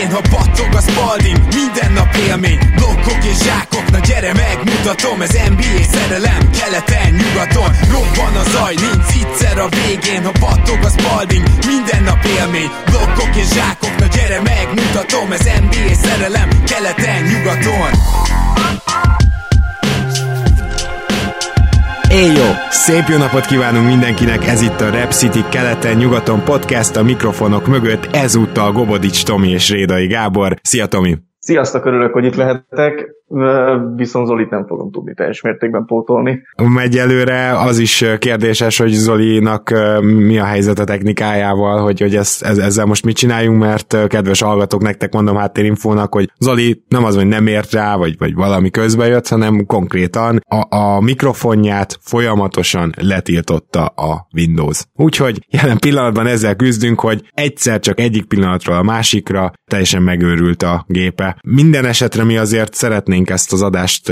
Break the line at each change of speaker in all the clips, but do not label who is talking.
végén, ha battog a Spalding, minden nap élmény, blokkok és zsákok, na gyere megmutatom, ez NBA szerelem, keleten, nyugaton, robban a zaj, nincs egyszer a végén, ha battog a Spalding, minden nap élmény, blokkok és zsákok, na gyere megmutatom, ez NBA szerelem, keleten, nyugaton.
Éjjó! Szép jó napot kívánunk mindenkinek, ez itt a Rap City keleten-nyugaton podcast, a mikrofonok mögött ezúttal Gobodics Tomi és Rédai Gábor. Szia Tomi!
Sziasztok, örülök, hogy itt lehetek, viszont Zolit nem fogom tudni teljes mértékben pótolni.
Egyelőre az is kérdéses, hogy Zolinak mi a helyzet a technikájával, hogy ezzel most mit csináljunk, mert kedves hallgatók, nektek mondom háttérinfónak, hogy Zoli nem az, hogy nem ért rá, vagy valami közbe jött, hanem konkrétan a mikrofonját folyamatosan letiltotta a Windows. Úgyhogy jelen pillanatban ezzel küzdünk, hogy egyszer csak egyik pillanatról a másikra teljesen megőrült a gépe. Minden esetre mi azért szeretnénk ezt az adást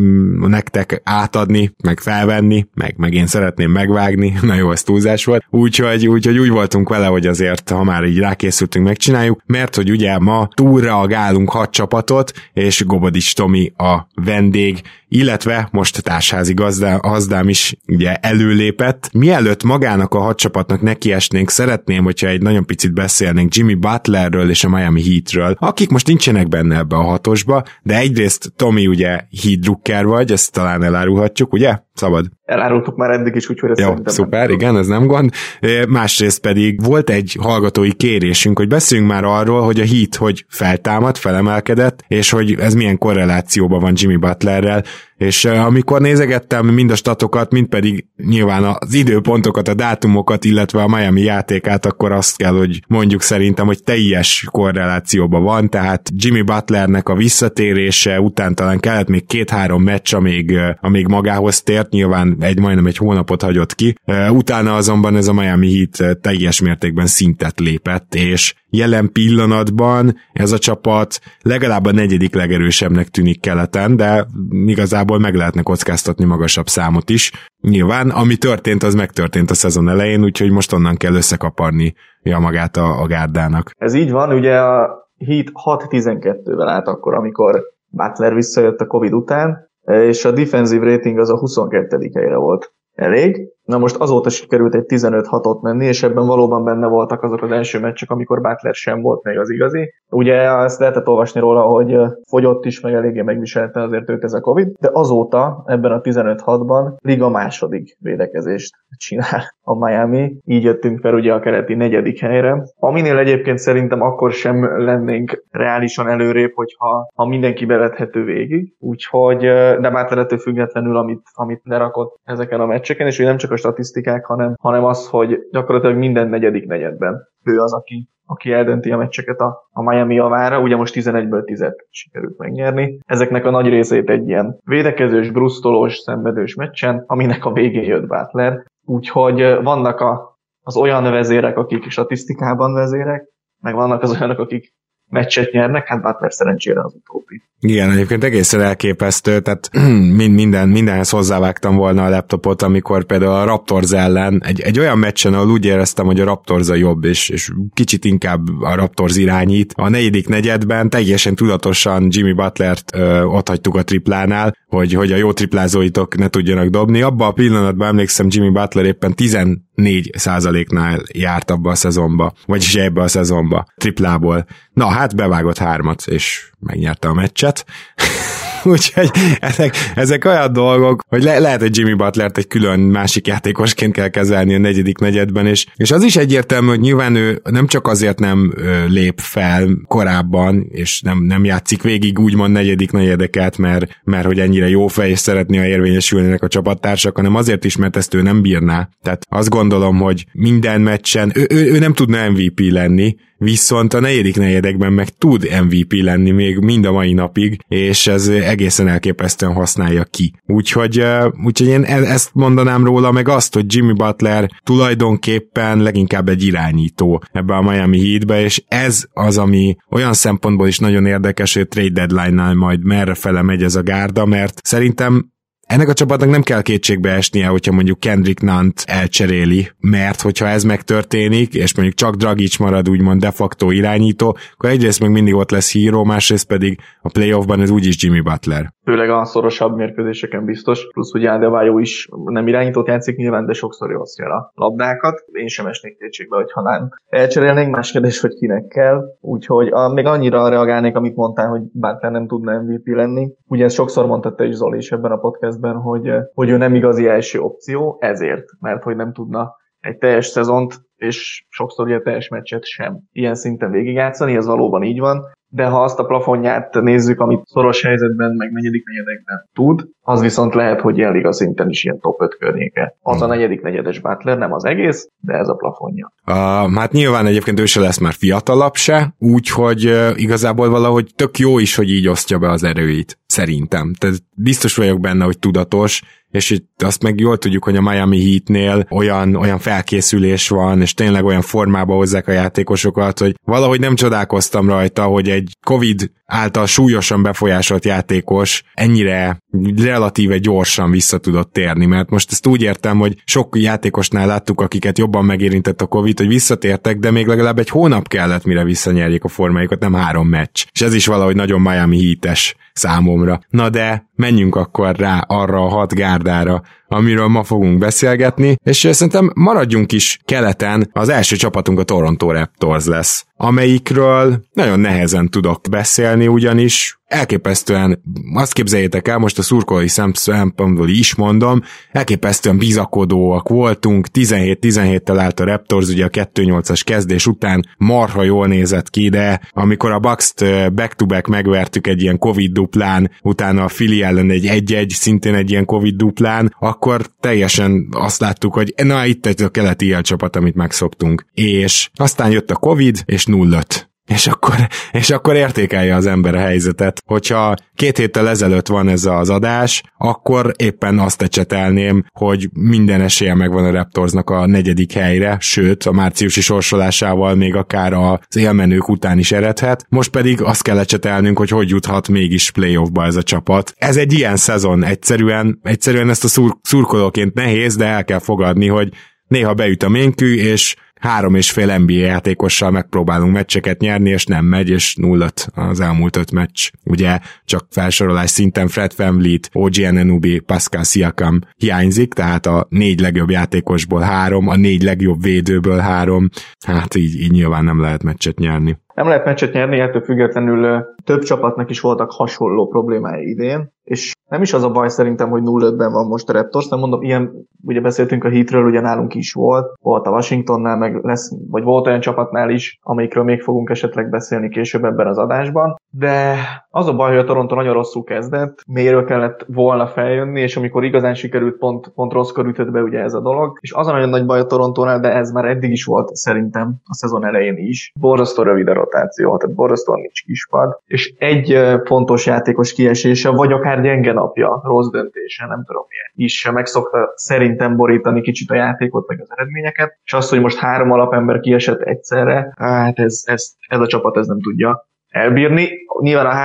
nektek átadni, meg felvenni, meg én szeretném megvágni, na jó, ez túlzás volt, úgyhogy úgy voltunk vele, hogy azért, ha már így rákészültünk, megcsináljuk, mert hogy ugye ma túlreagálunk 6 csapatot, és Gobodics Tomi a vendég, illetve most társházi gazdám is ugye előlépett. Mielőtt magának a 6 csapatnak nekiesnénk, szeretném, hogyha egy nagyon picit beszélnénk Jimmy Butlerről és a Miami Heatről, akik most nincsenek benne ebbe a 6-osba, de egyrészt Tomi ugye Heat drukker vagy, ezt talán elárulhatjuk, ugye? Szabad?
Elárultuk már eddig is, úgyhogy ezt
jó, szuper, igen, ez nem gond. Másrészt pedig volt egy hallgatói kérésünk, hogy beszéljünk már arról, hogy a Heat hogy feltámad, felemelkedett, és hogy ez milyen korrelációban van Jimmy Butlerrel, és amikor nézegettem mind a statokat, mind pedig nyilván az időpontokat, a dátumokat, illetve a Miami játékát, akkor azt kell, hogy mondjuk szerintem, hogy teljes korrelációban van, tehát Jimmy Butlernek a visszatérése után talán kellett még 2-3 meccs, amíg magához tért, nyilván majdnem egy hónapot hagyott ki. Utána azonban ez a Miami Heat teljes mértékben szintet lépett, és jelen pillanatban ez a csapat legalább a 4. legerősebbnek tűnik keleten, de igazából meg lehetne kockáztatni magasabb számot is. Nyilván, ami történt, az megtörtént a szezon elején, úgyhogy most onnan kell összekaparni magát a gárdának.
Ez így van, ugye a Heat 6-12-vel állt akkor, amikor Butler visszajött a Covid után, és a defensive rating az a 22. helyre volt elég. Na most azóta sikerült egy 15-6-ot menni, és ebben valóban benne voltak azok az első meccsek, amikor Butler sem volt még az igazi. Ugye ezt lehetett olvasni róla, hogy fogyott is, meg eléggé megviselte azért őt ez a Covid, de azóta ebben a 15-6-ban liga második védekezést csinál a Miami. Így jöttünk fel ugye a keleti 4. helyre, aminél egyébként szerintem akkor sem lennénk reálisan előrébb, hogyha mindenki bevethető végig. Úgyhogy, de Butler függetlenül, amit lerakott ezeken a meccseken, és nem csak a statisztikák, hanem az, hogy gyakorlatilag minden 4. negyedben ő az, aki eldönti a meccseket a Miami javára. Ugye most 11-ből 10-et sikerült megnyerni. Ezeknek a nagy részét egy ilyen védekezős, brusztolós, szenvedős meccsen, aminek a végén jött Butler. Úgyhogy vannak az olyan vezérek, akik statisztikában vezérek, meg vannak az olyanok, akik meccset nyernek, hát Butler szerencsére az utóbbi.
Igen, egyébként egészen elképesztő, tehát mindenhez hozzávágtam volna a laptopot, amikor például a Raptors ellen egy olyan meccsen, ahol úgy éreztem, hogy a Raptors a jobb, és kicsit inkább a Raptors irányít. A 4. negyedben teljesen tudatosan Jimmy Butlert ott hagytuk a triplánál, hogy a jó triplázóitok ne tudjanak dobni. Abban a pillanatban emlékszem, Jimmy Butler éppen 14%-nál járt abba a szezonba, vagyis ebbe a szezonba, triplából. Na hát bevágott 3-at, és megnyerte a meccset. Úgyhogy ezek olyan dolgok, hogy lehet, hogy Jimmy Butlert egy külön másik játékosként kell kezelni a 4. negyedben, és az is egyértelmű, hogy nyilván ő nem csak azért nem lép fel korábban, és nem játszik végig úgymond 4. negyedeket, mert hogy ennyire jó fej, és szeretné, ha érvényesülnének a csapattársak, hanem azért is, mert ezt ő nem bírná. Tehát azt gondolom, hogy minden meccsen ő nem tudna MVP lenni, viszont a 4. negyedekben meg tud MVP lenni még mind a mai napig, és ez egészen elképesztően használja ki. Úgyhogy én ezt mondanám róla, meg azt, hogy Jimmy Butler tulajdonképpen leginkább egy irányító ebbe a Miami Heatbe, és ez az, ami olyan szempontból is nagyon érdekes, hogy a trade deadline-nál majd merre fele megy ez a gárda, mert szerintem ennek a csapatnak nem kell kétségbe esnie, hogyha mondjuk Kendrick Nunn-t elcseréli, mert hogyha ez megtörténik, és mondjuk csak Dragic marad úgymond de facto irányító, akkor egyrészt meg mindig ott lesz Hero, másrészt pedig a playoffban ez úgyis Jimmy Butler.
Főleg a szorosabb mérkőzéseken biztos, plusz ugye Adebayo is nem irányítót játszik nyilván, de sokszor osztja a labdákat. Én sem esnék kétségbe, hogyha nem elcserélnénk, más kérdés, hogy kinek kell. Úgyhogy még annyira reagálnék, amit mondtál, hogy Butler nem tudna MVP lenni. Ugye ezt sokszor mondta te is, Zoli, is ebben a podcastben, hogy ő nem igazi első opció, ezért, mert hogy nem tudna egy teljes szezont, és sokszor ugye teljes meccset sem ilyen szinten végigjátszani, ez valóban így van, de ha azt a plafonját nézzük, amit szoros helyzetben, meg negyedik negyedekben tud, az viszont lehet, hogy ilyen liga szinten is ilyen top 5 környéke. Az a negyedik negyedes Butler, nem az egész, de ez a plafonja.
Hát nyilván egyébként ő se lesz már fiatalabb se, úgyhogy igazából valahogy tök jó is, hogy így osztja be az erőit, szerintem. Tehát biztos vagyok benne, hogy tudatos, és itt azt meg jól tudjuk, hogy a Miami Heatnél olyan felkészülés van, és tényleg olyan formába hozzák a játékosokat, hogy valahogy nem csodálkoztam rajta, hogy egy Covid által súlyosan befolyásolt játékos ennyire relatíve gyorsan vissza tudott térni, mert most ezt úgy értem, hogy sok játékosnál láttuk, akiket jobban megérintett a Covid, hogy visszatértek, de még legalább egy hónap kellett, mire visszanyerjék a formájukat, nem 3 meccs. És ez is valahogy nagyon Miami Heat-es számomra. Na de menjünk akkor rá arra a 6 gárdára, amiről ma fogunk beszélgetni, és szerintem maradjunk is keleten, az első csapatunk a Toronto Raptors lesz, amelyikről nagyon nehezen tudok beszélni, ugyanis elképesztően, azt képzeljétek el, most a szurkolói szempontból is mondom, elképesztően bizakodóak voltunk, 17-17-tel állt a Raptors, ugye a 2-8-as kezdés után marha jól nézett ki, de amikor a Bucks-t back-to-back megvertük egy ilyen Covid duplán, utána a Philly ellen egy 1-1, szintén egy ilyen Covid duplán, akkor teljesen azt láttuk, hogy na itt egy a keleti élcsapat, amit megszoktunk. És aztán jött a Covid, és 0-5. És akkor értékelje az ember a helyzetet. Hogyha 2 héttel ezelőtt van ez az adás, akkor éppen azt ecsetelném, hogy minden esélye megvan a Raptorsnak a 4. helyre, sőt, a márciusi sorsolásával még akár az élmenők után is eredhet. Most pedig azt kell ecsetelnünk, hogy juthat mégis playoffba ez a csapat. Ez egy ilyen szezon, egyszerűen ezt a szurkolóként nehéz, de el kell fogadni, hogy néha beüt a ménkű, és 3,5 NBA játékossal megpróbálunk meccseket nyerni, és nem megy, és 0-5 az elmúlt 5 meccs. Ugye csak felsorolás szinten Fred VanVleet, OG Anunoby, Pascal Siakam hiányzik, tehát a 4 legjobb játékosból 3, a 4 legjobb védőből 3, hát így nyilván nem lehet meccset nyerni.
Nem lehet meccset nyerni, ettől függetlenül több csapatnak is voltak hasonló problémái idén, és nem is az a baj szerintem, hogy 0-5-ben van most a Raptors, nem mondom, ilyen, ugye beszéltünk a Heatről, ugye nálunk is volt a Washingtonnál, meg lesz, vagy volt olyan csapatnál is, amelyikről még fogunk esetleg beszélni később ebben az adásban, de az a baj, hogy a Toronto nagyon rosszul kezdett, mélyről kellett volna feljönni, és amikor igazán sikerült, pont rosszkor ütött be ugye ez a dolog, és az a nagyon nagy baj a Torontónál, de ez már eddig is volt szerintem a szezon elején is, borzasztó rövid a rotáció, tehát borzasztóan nincs kispad, és egy fontos játékos kiesése, vagy akár gyenge napja, rossz döntése, nem tudom milyen, is megszokta szerintem borítani kicsit a játékot, meg az eredményeket, és azt, hogy most 3 alapember kiesett egyszerre, hát ez a csapat ez nem tudja elbírni. Nyilván a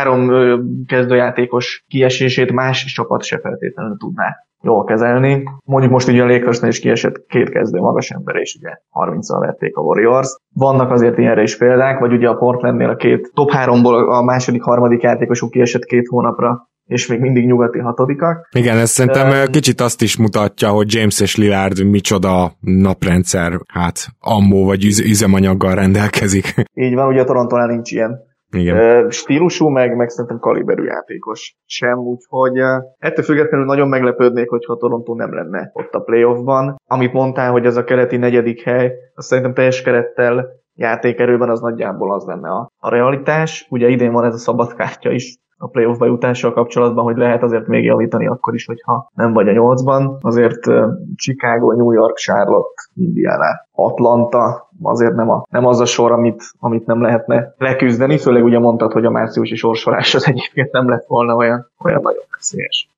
3 kezdőjátékos kiesését más csapat se feltétlenül tudná jól kezelni. Mondjuk most ugye a Lakersnél is kiesett 2 kezdő magas ember, és ugye 30-al vették a Warriors. Vannak azért ilyenre is példák, vagy ugye a Portlandnél a 2 top 3-ból a második, harmadik játékosuk kiesett 2 hónapra, és még mindig nyugati 6-ak.
Igen, ez szerintem kicsit azt is mutatja, hogy James és Lillard micsoda naprendszer, hát ammó vagy üzemanyaggal rendelkezik.
Így van, ugye a Torontónál nincs ilyen.
Igen.
Stílusú, meg szerintem kaliberű játékos sem, úgyhogy ettől függetlenül nagyon meglepődnék, hogyha a Toronto nem lenne ott a playoffban. Amit mondtál, hogy ez a keleti 4. hely, azt szerintem teljes kerettel, játékerőben az nagyjából az lenne a realitás. Ugye idén van ez a szabad kártya is a playoffba jutással kapcsolatban, hogy lehet azért még javítani akkor is, hogyha nem vagy a 8-ban. Azért Chicago, New York, Charlotte, Indiana, Atlanta, azért nem az a sor, amit nem lehetne leküzdeni, főleg ugye mondtad, hogy a márciusi sorsolás az egyébként nem lett volna olyan nagyon veszélyes.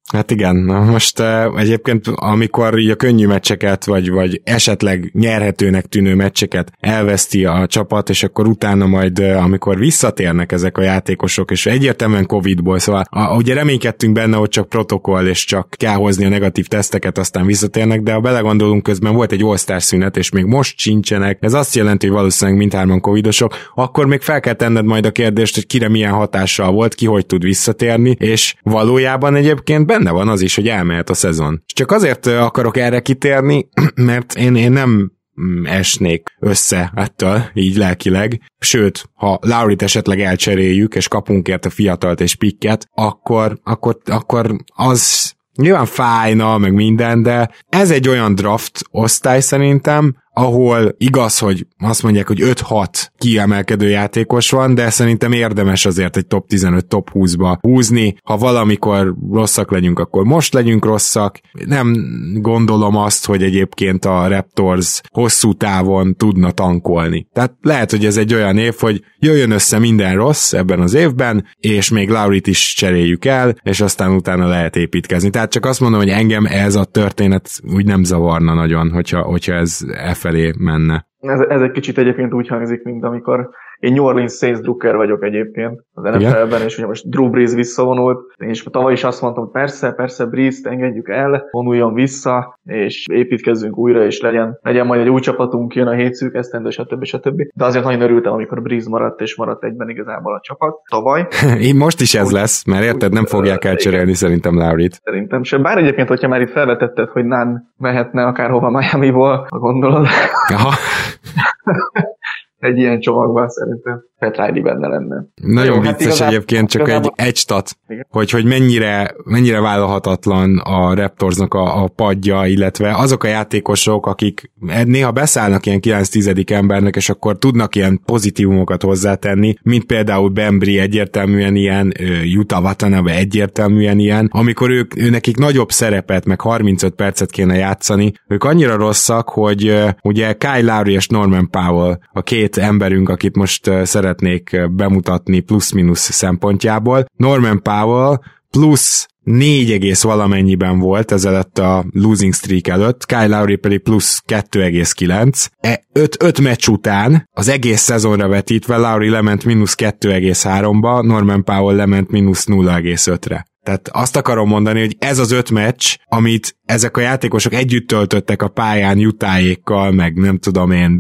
Hát igen, na most egyébként amikor így a könnyű meccseket, vagy esetleg nyerhetőnek tűnő meccseket elveszti a csapat, és akkor utána majd, amikor visszatérnek ezek a játékosok, és egyértelműen Covid-ból, szóval ugye reménykedtünk benne, hogy csak protokoll, és csak kell hozni a negatív teszteket, aztán visszatérnek, de ha belegondolunk, közben volt egy All-Star szünet, és még most sincsenek, ez azt jelenti, hogy valószínűleg mindhárman covidosok, akkor még fel kell tenned majd a kérdést, hogy kire milyen hatással volt, ki hogy tud visszatérni, és valójában egyébként benne van az is, hogy elmehet a szezon. Csak azért akarok erre kitérni, mert én nem esnék össze ettől, így lelkileg. Sőt, ha Lowryt esetleg elcseréljük, és kapunk érte fiatalt és pikket, akkor az nyilván fájna, meg minden, de ez egy olyan draft osztály szerintem, ahol igaz, hogy azt mondják, hogy 5-6 kiemelkedő játékos van, de szerintem érdemes azért egy top 15, top 20-ba húzni. Ha valamikor rosszak legyünk, akkor most legyünk rosszak. Nem gondolom azt, hogy egyébként a Raptors hosszú távon tudna tankolni. Tehát lehet, hogy ez egy olyan év, hogy jöjjön össze minden rossz ebben az évben, és még Lowryt is cseréljük el, és aztán utána lehet építkezni. Tehát csak azt mondom, hogy engem ez a történet úgy nem zavarna nagyon, hogyha ez felé menne.
Ez egy kicsit egyébként úgy hangzik, mint amikor én New Orleans Saints drukker vagyok egyébként az NFL-ben, és ugye most Drew Brees visszavonult, és tavaly is azt mondtam, hogy persze Brees-t engedjük el, vonuljon vissza, és építkezzünk újra, és legyen majd egy új csapatunk, jön a 7 szűk esztendő, stb. De azért nagyon örültem, amikor Brees maradt, és maradt egyben igazából a csapat tavaly.
Én most is ez lesz, mert érted, nem fogják elcserélni szerintem Lowryt.
Szerintem sem. Bár egyébként, hogyha már itt felvetetted, hogy Nunn mehetne akárhova Miamiból, ha gondolod.
Aha.
Egy ilyen csomagban szerintem Pat Riley benne lenne.
Nagyon vicces egyébként, csak egy stat, hogy mennyire vállalhatatlan a Raptorsnak a padja, illetve azok a játékosok, akik néha beszállnak ilyen 9-10 embernek, és akkor tudnak ilyen pozitívumokat hozzátenni, mint például Bembry egyértelműen ilyen, Yuta Watanabe egyértelműen ilyen, amikor ő nekik nagyobb szerepet, meg 35 percet kéne játszani, ők annyira rosszak, hogy ugye Kyle Lowry és Norman Powell a két emberünk, akit most szeretnék bemutatni plusz-minusz szempontjából. Norman Powell plusz 4, valamennyiben volt ezelőtt a losing streak előtt, Kyle Lowry pedig plusz 2,9. 5 meccs után az egész szezonra vetítve Lowry lement mínusz 2,3-ba, Norman Powell lement mínusz 0,5-re. Tehát azt akarom mondani, hogy ez az 5 meccs, amit ezek a játékosok együtt töltöttek a pályán Utah-ékkal, meg nem tudom én,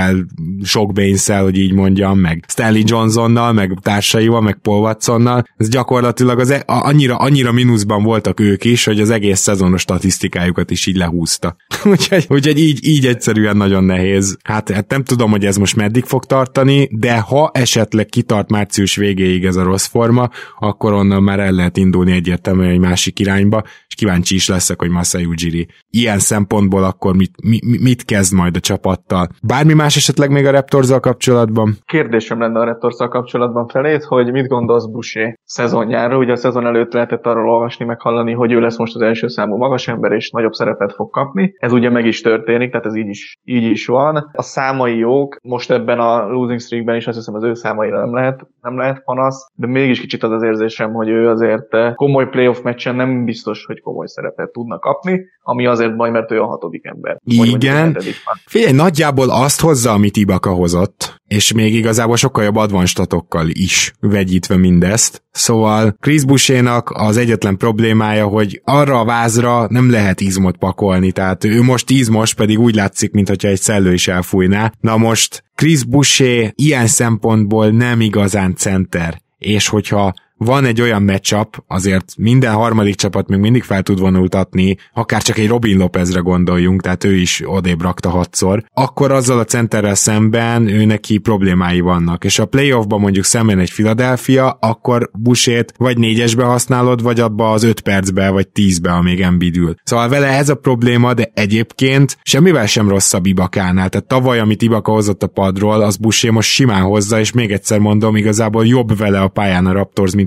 sok Baines-szel, hogy így mondjam, meg Stanley Johnsonnal, meg társaival, meg Paul Watsonnal, ez gyakorlatilag annyira mínuszban voltak ők is, hogy az egész szezonos statisztikájukat is így lehúzta. úgyhogy így egyszerűen nagyon nehéz. Hát nem tudom, hogy ez most meddig fog tartani, de ha esetleg kitart március végéig ez a rossz forma, akkor onnan már el lehet indulni egyértelműen egy másik irányba, és kíváncsi is leszek, hogy Masai Ujiri ilyen szempontból akkor mit kezd majd a csapattal. Bármi más esetleg még a Raptorzzal kapcsolatban?
Kérdésem lenne a Raptorzzal kapcsolatban felét, hogy mit gondolsz Boucher szezonjáról? Ugye a szezon előtt lehetett arról olvasni, meg hallani, hogy ő lesz most az első számú magasember, és nagyobb szerepet fog kapni. Ez ugye meg is történik, tehát ez így is van. A számai jók, most ebben a losing streakben is azt hiszem az ő számaira nem lehet panasz, de mégis kicsit az érzésem, hogy ő azért komoly playoff meccsen nem biztos, hogy komoly szerepet tudna kapni, ami azért baj, mert ő a 6. ember.
Igen. Figyelj, nagyjából azt hozza, amit Ibaka hozott, és még igazából sokkal jobb advanstatokkal is vegyítve mindezt. Szóval Chris Boucher-nak az egyetlen problémája, hogy arra a vázra nem lehet izmot pakolni, tehát ő most izmos, pedig úgy látszik, mintha egy szellő is elfújná. Na most Chris Boucher ilyen szempontból nem igazán center, és hogyha van egy olyan matchup, azért minden harmadik csapat még mindig fel tud vonultatni, akár csak egy Robin Lopezre gondoljunk, tehát ő is odébb rakta 6-szor, akkor azzal a centerrel szemben ő neki problémái vannak, és a playoffban mondjuk szemben egy Philadelphia, akkor Bouchert vagy 4-esbe használod, vagy abba az 5 percbe, vagy 10-be, amíg Embiid ül. Szóval vele ez a probléma, de egyébként semmivel sem rosszabb Ibakánál, tehát tavaly, amit Ibaka hozott a padról, az Boucher most simán hozza, és még egyszer mondom, igazából jobb vele a pályán a Raptors, mint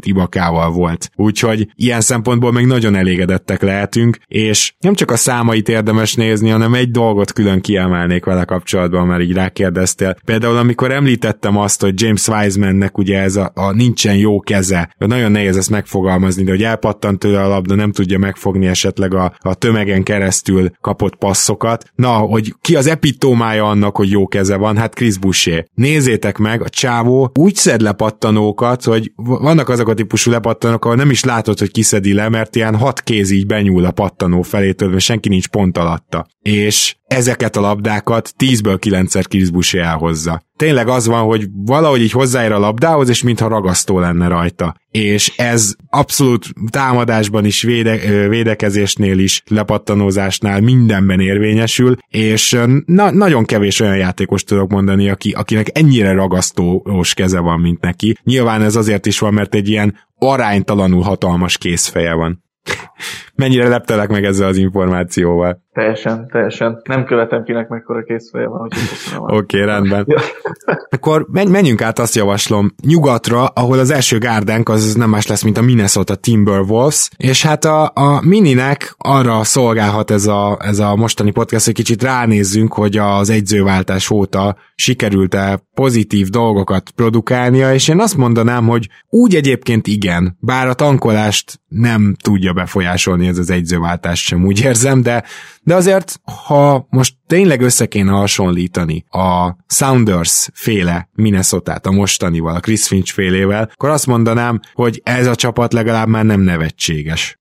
abszolút Ibakával volt. Úgyhogy ilyen szempontból még nagyon elégedettek lehetünk, és nem csak a számait érdemes nézni, hanem egy dolgot külön kiemelnék vele kapcsolatban, mert így rákérdeztél. Például amikor említettem azt, hogy James Wisemannek ugye ez a nincsen jó keze, nagyon nehéz ezt megfogalmazni, de hogy elpattant tőle a labda, nem tudja megfogni esetleg a tömegen keresztül kapott passzokat. Na, hogy ki az epitómája annak, hogy jó keze van? Hát Chris Boucher. Nézzétek meg, a csávó úgy szed lepattanókat, hogy vannak azok a típusú lepattanók, ahol nem is látod, hogy kiszedi le, mert ilyen 6 kéz így benyúl a pattanó felétől, mert senki nincs pont alatta. És ezeket a labdákat 10-ből 9-szer Chris Boucher elhozza. Tényleg az van, hogy valahogy így hozzáér a labdához, és mintha ragasztó lenne rajta. És ez abszolút támadásban is, védekezésnél is, lepattanózásnál mindenben érvényesül, és nagyon kevés olyan játékos tudok mondani, akinek ennyire ragasztós keze van, mint neki. Nyilván ez azért is van, mert egy ilyen aránytalanul hatalmas kézfeje van. Mennyire leptelek meg ezzel az információval?
Teljesen. Nem követem kinek mekkora készfeje van, úgyhogy köszönöm.
Oké, rendben. Ja. Akkor menjünk át, azt javaslom, nyugatra, ahol az első gárdánk az nem más lesz, mint a Minnesota Timberwolves, és hát a Mininek arra szolgálhat ez a mostani podcast, hogy kicsit ránézzünk, hogy az egyzőváltás óta sikerült-e pozitív dolgokat produkálnia, és én azt mondanám, hogy úgy egyébként igen, bár a tankolást nem tudja befolyásolni ez az egyzőváltás sem, úgy érzem, de azért, ha most tényleg össze kéne hasonlítani a Sounders féle Minnesotát a mostanival, a Chris Finch félével, akkor azt mondanám, hogy ez a csapat legalább már nem nevetséges.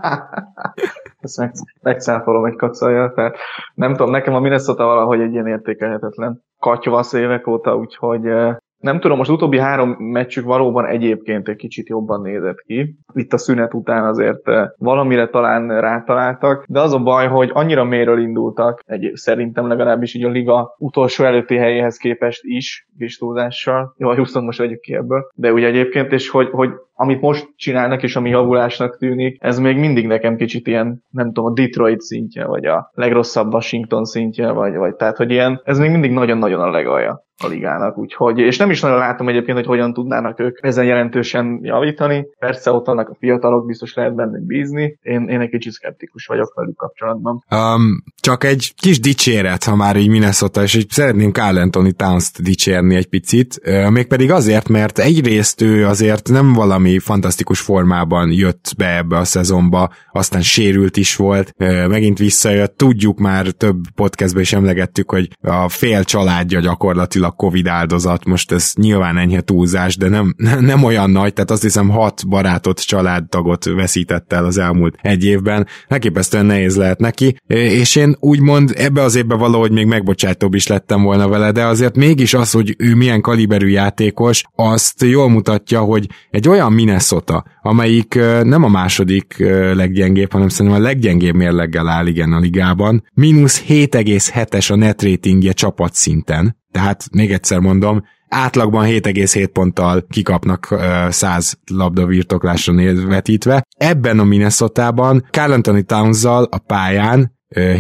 Ezt megszáfolom egy kacajjal, tehát nem tudom, nekem a Minnesota valahogy egy ilyen értékelhetetlen katyvasz évek óta, úgyhogy nem tudom, most utóbbi 3 meccsük valóban egyébként egy kicsit jobban nézett ki. Itt a szünet után azért valamire talán rátaláltak, de az a baj, hogy annyira mélyről indultak, szerintem legalábbis így a liga utolsó előtti helyéhez képest is, kis túlzással. Jó, 20 most vegyük ki ebből. De ugye egyébként, és hogy amit most csinálnak, és ami javulásnak tűnik, ez még mindig nekem kicsit ilyen, nem tudom, a Detroit szintje, vagy a legrosszabb Washington szintje, vagy tehát, hogy ilyen, ez még mindig nagyon-nagyon a legalja a ligának, úgyhogy, és nem is nagyon látom egyébként, hogy hogyan tudnának ők ezen jelentősen javítani. Persze ott vannak a fiatalok, biztos lehet bennük bízni. Én egy kicsit szkeptikus vagyok velük kapcsolatban.
Csak egy kis dicséret, ha már így Minnesota, és így szeretném Karl Anthony Towns-t dicsérni egy picit, mégpedig azért, mert egyrészt ő azért nem valami fantasztikus formában jött be ebbe a szezonba, aztán sérült is volt, megint visszajött, tudjuk már több podcastben is emlegettük, hogy a fél családja gyakorlatilag Covid áldozat, most ez nyilván enyhe túlzás, de nem olyan nagy, tehát azt hiszem 6 barátot, családtagot veszített el az elmúlt 1 évben, elképesztően nehéz lehet neki, és én úgymond ebbe az évben valahogy még megbocsátóbb is lettem volna vele, de azért mégis az, hogy ő milyen kaliberű játékos, azt jól mutatja, hogy egy olyan Minnesota, amelyik nem a második leggyengébb, hanem szerintem a leggyengébb mérleggel áll igen a ligában, -7,7-es a net ratingje csapatszinten, tehát még egyszer mondom, átlagban 7,7 ponttal kikapnak 100 labda birtoklásra vetítve. Ebben a Minnesotában Karl Anthony Towns-zal a pályán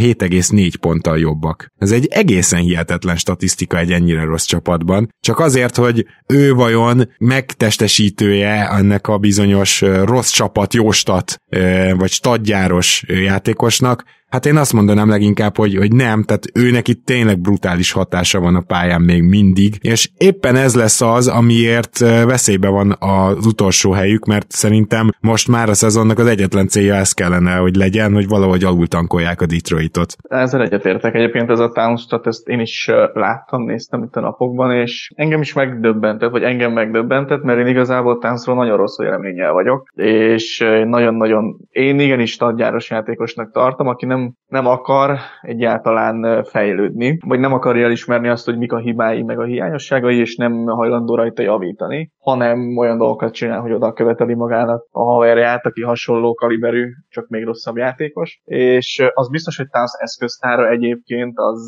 7,4 ponttal jobbak. Ez egy egészen hihetetlen statisztika egy ennyire rossz csapatban. Csak azért, hogy ő vajon megtestesítője ennek a bizonyos rossz csapat, jó stat, vagy statgyáros játékosnak, hát én azt mondanám leginkább, hogy nem, tehát őnek itt tényleg brutális hatása van a pályán még mindig, és éppen ez lesz az, amiért veszélybe van az utolsó helyük, mert szerintem most már a szezonnak az egyetlen célja ez kellene, hogy legyen, hogy valahogy alultankolják a Detroitot. Ezzel
egyetértek. Egyébként ez a Towns-stat, ezt én is láttam, néztem itt a napokban, és engem is megdöbbentett, vagy engem megdöbbentett, mert én igazából Townsról nagyon rossz véleménnyel vagyok, és nagyon-nagyon én igenis statgyáros játékosnak tartom, aki nem akar egyáltalán fejlődni, vagy nem akarja elismerni azt, hogy mik a hibái, meg a hiányosságai, és nem hajlandó rajta javítani, hanem olyan dolgokat csinál, hogy oda követeli magának a haverját, aki hasonló kaliberű, csak még rosszabb játékos. És az biztos, hogy Towns eszköztára egyébként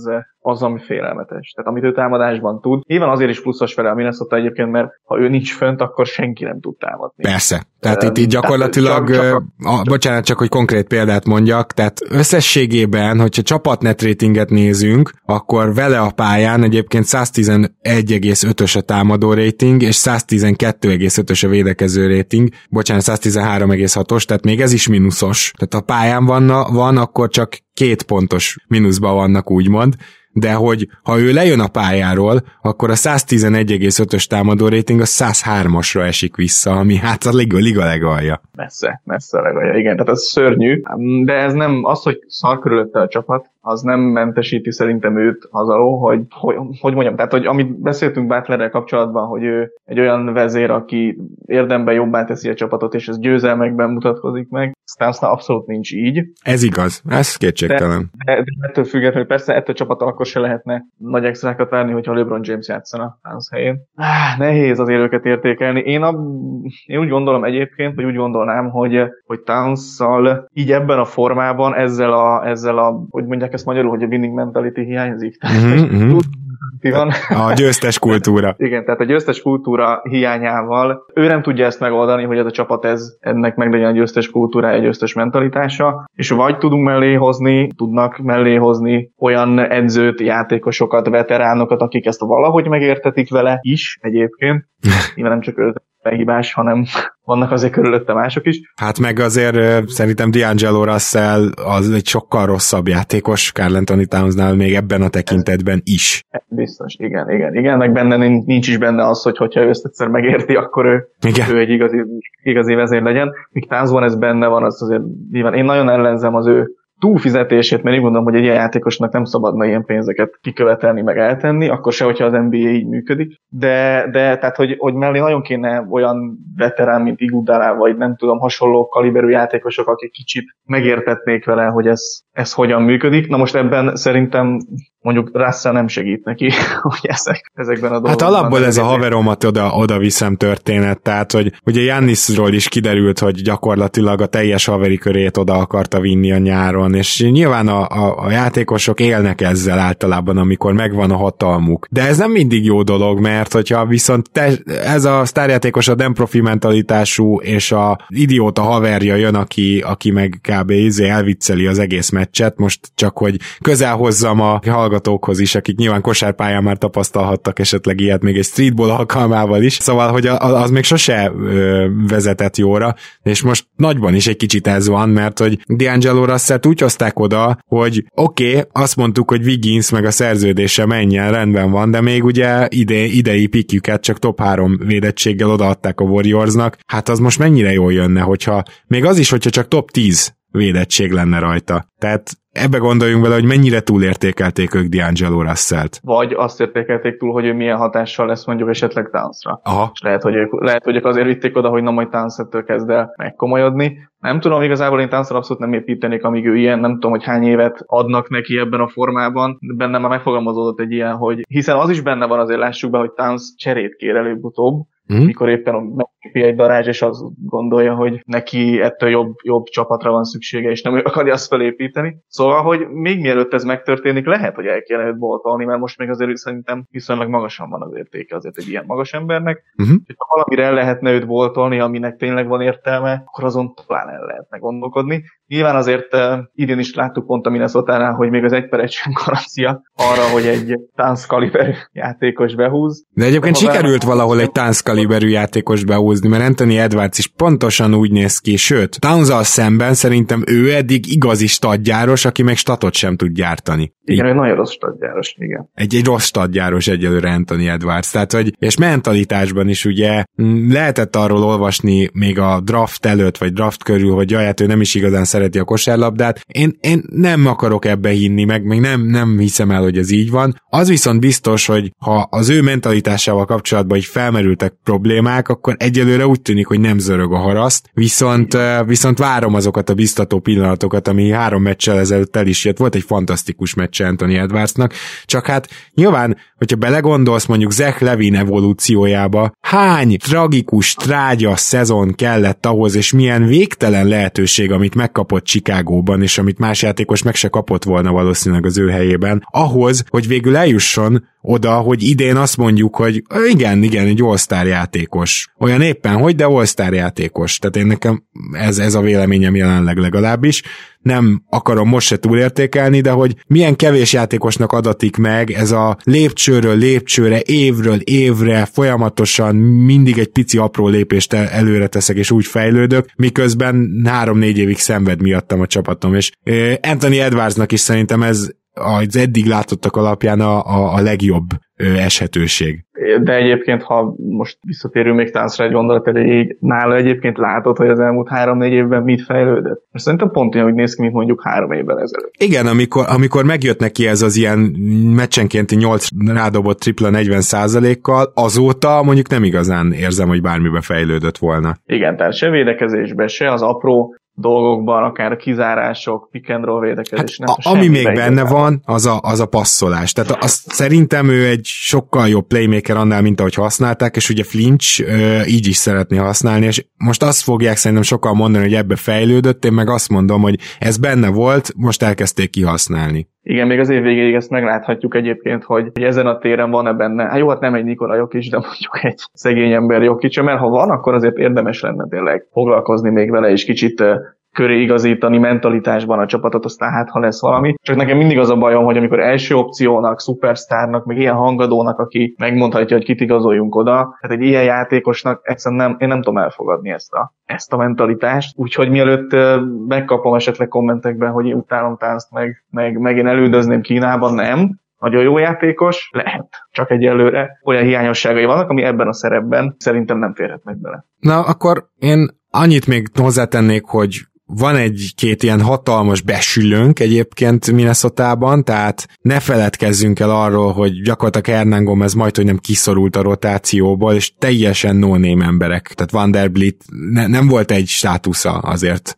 az, ami félelmetes. Tehát amit ő támadásban tud. Nyilván azért is pluszos vele a Minnesota egyébként, mert ha ő nincs fönt, akkor senki nem tud támadni.
Persze. Tehát itt gyakorlatilag, bocsánat, csak hogy konkrét példát mondjak, tehát összességében, hogyha csapat net ratinget nézünk, akkor vele a pályán egyébként 111,5-ös a támadó rating, és 112,5-ös a védekező rating, bocsánat, 113,6-os, tehát még ez is mínuszos. Tehát a pályán van, akkor csak 2 pontos mínuszban vannak, úgymond, de hogy ha ő lejön a pályáról, akkor a 111,5-ös támadó rating a 103-asra esik vissza, ami hát a liga legalja.
Messze legalja, igen, tehát ez szörnyű, de ez nem az, hogy szar körülötte a csapat, az nem mentesíti szerintem őt az alól, hogy mondjam, tehát hogy amit beszéltünk Butlerrel kapcsolatban, hogy ő egy olyan vezér, aki érdemben jobbá teszi a csapatot, és ez győzelmekben mutatkozik meg, Stansnál abszolút nincs így.
Ez igaz, ez kétségtelen.
De ettől függetlenül persze ettől a csapattal akkor se lehetne nagy extrákat várni, hogyha LeBron James játszana Towns helyén. Nehéz azért őket értékelni. Én úgy gondolom egyébként, vagy úgy gondolnám, hogy Towns-szal így ebben a formában, ezzel a hogy mondják ezt magyarul, hogy a winning mentality hiányzik.
A győztes kultúra.
Igen, tehát a győztes kultúra hiányával ő nem tudja ezt megoldani, hogy ez a csapat ennek meg legyen a győztes kultúrája, a győztes mentalitása, és vagy tudnak mellé hozni olyan edzőt, játékosokat, veteránokat, akik ezt valahogy megértetik vele is egyébként. Nyilván nem csak ő hibás, hanem vannak azért körülötte mások is.
Hát meg azért szerintem D'Angelo Russell az egy sokkal rosszabb játékos Karl Anthony Townsnál még ebben a tekintetben is.
Biztos, igen, meg benne nincs is benne az, hogyha ő ezt egyszer megérti, akkor ő egy igazi vezér legyen. Míg Townsban ez benne van, az azért nyilván én nagyon ellenzem az ő túlfizetését, mert én gondolom, hogy egy ilyen játékosnak nem szabadna ilyen pénzeket kikövetelni, meg eltenni, akkor se, hogyha az NBA így működik. De tehát, hogy mellé nagyon kéne olyan veterán, mint Iguodala, vagy nem tudom, hasonló kaliberű játékosok, akik kicsit megértetnék vele, hogy ez hogyan működik. Na most ebben szerintem mondjuk Russell nem segít neki, hogy ezekben a dolgokban.
Hát alapból ez a haveromat oda viszem történet, tehát hogy ugye Giannisról is kiderült, hogy gyakorlatilag a teljes haveri körét oda akarta vinni a nyáron, és nyilván a játékosok élnek ezzel általában, amikor megvan a hatalmuk. De ez nem mindig jó dolog, mert hogyha viszont ez a sztárjátékos a nem profi mentalitású, és a idióta haverja jön, aki meg kb. Elvicceli az egész meccset, most csak hogy közel hozzam a hallgatókhoz is, akik nyilván kosárpályán már tapasztalhattak esetleg ilyet még egy streetball alkalmával is, szóval, hogy az még sose vezetett jóra, és most nagyban is egy kicsit ez van, mert hogy D'Angelo Russell-t úgy hozták oda, hogy oké, azt mondtuk, hogy Wiggins meg a szerződése menjen, rendben van, de még ugye idei pikjüket csak top 3 védettséggel odaadták a Warriorsnak, hát az most mennyire jól jönne, hogyha még az is, hogyha csak top 10 védettség lenne rajta. Tehát ebbe gondoljunk bele, hogy mennyire túlértékelték ők D'Angelo Russell-t.
Vagy azt értékelték túl, hogy ő milyen hatással lesz mondjuk esetleg Townsra.
Aha.
És lehet, hogy ők azért vitték oda, hogy na majd Towns-ettől kezd el megkomolyodni. Nem tudom, igazából én Townsra abszolút nem építenék, amíg ő ilyen, nem tudom, hogy hány évet adnak neki ebben a formában. Bennem már megfogalmazódott egy ilyen, hogy hiszen az is benne van, azért lássuk be, hogy Towns cserét kér előbb-utóbb, mikor éppen megképi egy darázs, és azt gondolja, hogy neki ettől jobb csapatra van szüksége, és nem ő akarja azt felépíteni. Szóval, hogy még mielőtt ez megtörténik, lehet, hogy el kéne őt boltolni, mert most még azért szerintem viszonylag magasan van az értéke azért egy ilyen magas embernek. És ha valamire el lehetne őt boltolni, aminek tényleg van értelme, akkor azon talán el lehetne gondolkodni. Nyilván azért idén is láttuk pont a Minnesotánál, hogy még az 1/1 sem garancia arra, hogy egy Towns kaliberű játékos behúz.
De egyébként sikerült valahol egy Towns kaliberű játékos behúzni, mert Anthony Edwards is pontosan úgy néz ki, sőt, Towns-al szemben szerintem ő eddig igazi statgyáros, aki meg statot sem tud gyártani.
Igen, egy nagyon rossz statgyáros, igen.
Egy rossz statgyáros egyelőre Anthony Edwards. Tehát, hogy, és mentalitásban is ugye lehetett arról olvasni még a draft előtt, vagy draft körül, hogy jaj, hát ő nem is igazán szereti a kosárlabdát. Én nem akarok ebbe hinni, meg nem hiszem el, hogy ez így van. Az viszont biztos, hogy ha az ő mentalitásával kapcsolatban így felmerültek problémák, akkor egyelőre úgy tűnik, hogy nem zörög a haraszt, viszont várom azokat a biztató pillanatokat, ami 3 meccsel ezelőtt el is jött. Volt egy fantasztikus meccs Anthony Edwardsnak, csak hát nyilván, hogyha belegondolsz mondjuk Zach Levine evolúciójába, hány tragikus, trágya szezon kellett ahhoz, és milyen végtelen lehetőség, amit megkapott Chicagóban, és amit más játékos meg se kapott volna valószínűleg az ő helyében, ahhoz, hogy végül eljusson oda, hogy idén azt mondjuk, hogy igen, egy all-star játékos. Olyan éppen, hogy, de all-star játékos. Tehát én nekem ez a véleményem jelenleg legalábbis. Nem akarom most se túlértékelni, de hogy milyen kevés játékosnak adatik meg ez a lépcsőről lépcsőre, évről évre folyamatosan mindig egy pici apró lépést előre teszek, és úgy fejlődök, miközben 3-4 évig szenved miattam a csapatom, és Anthony Edwardsnak is szerintem ez az eddig látottak alapján a legjobb eshetőség.
De egyébként, ha most visszatérünk még táncra egy gondolat elég, nála egyébként látod, hogy az elmúlt 3-4 évben mit fejlődött? Most szerintem pont olyan, hogy néz ki, mint mondjuk 3 évvel ezelőtt.
Igen, amikor megjött neki ez az ilyen meccsenkénti 8 rádobott tripla 40%-kal, azóta mondjuk nem igazán érzem, hogy bármibe fejlődött volna.
Igen, tehát se védekezésbe, se az apró dolgokban, akár a kizárások, pick and roll védekezés.
Hát, ami még benne van, az a passzolás. Tehát azt szerintem ő egy sokkal jobb playmaker annál, mint ahogy használták, és ugye Flinch így is szeretné használni, és most azt fogják szerintem sokan mondani, hogy ebbe fejlődött, én meg azt mondom, hogy ez benne volt, most elkezdték kihasználni.
Igen, még az év végéig ezt megláthatjuk egyébként, hogy ezen a téren van-e benne. Hát jó, hát nem egy Nikola Jokic, de mondjuk egy szegény ember Jokic, mert ha van, akkor azért érdemes lenne tényleg foglalkozni még vele, és kicsit köré igazítani mentalitásban a csapatot, aztán hát ha lesz valami. Csak nekem mindig az a bajom, hogy amikor első opciónak, szupersztárnak, meg ilyen hangadónak, aki megmondhatja, hogy kit igazoljunk oda, tehát egy ilyen játékosnak egyszerűen én nem tudom elfogadni ezt a mentalitást. Úgyhogy mielőtt megkapom esetleg kommentekben, hogy én utálom tánzt, meg én elüldözném Kínában, nem. Nagyon jó játékos, lehet. Csak egyelőre olyan hiányosságai vannak, ami ebben a szerepben szerintem nem férhetnek bele.
Na, akkor én annyit még hozzátennék, hogy van egy-két ilyen hatalmas besülőnk egyébként Minnesotában, tehát ne feledkezzünk el arról, hogy gyakorlatilag Hernán Gomez majdhogy nem kiszorult a rotációból, és teljesen no-name emberek. Tehát Vanderbilt nem volt egy státusza azért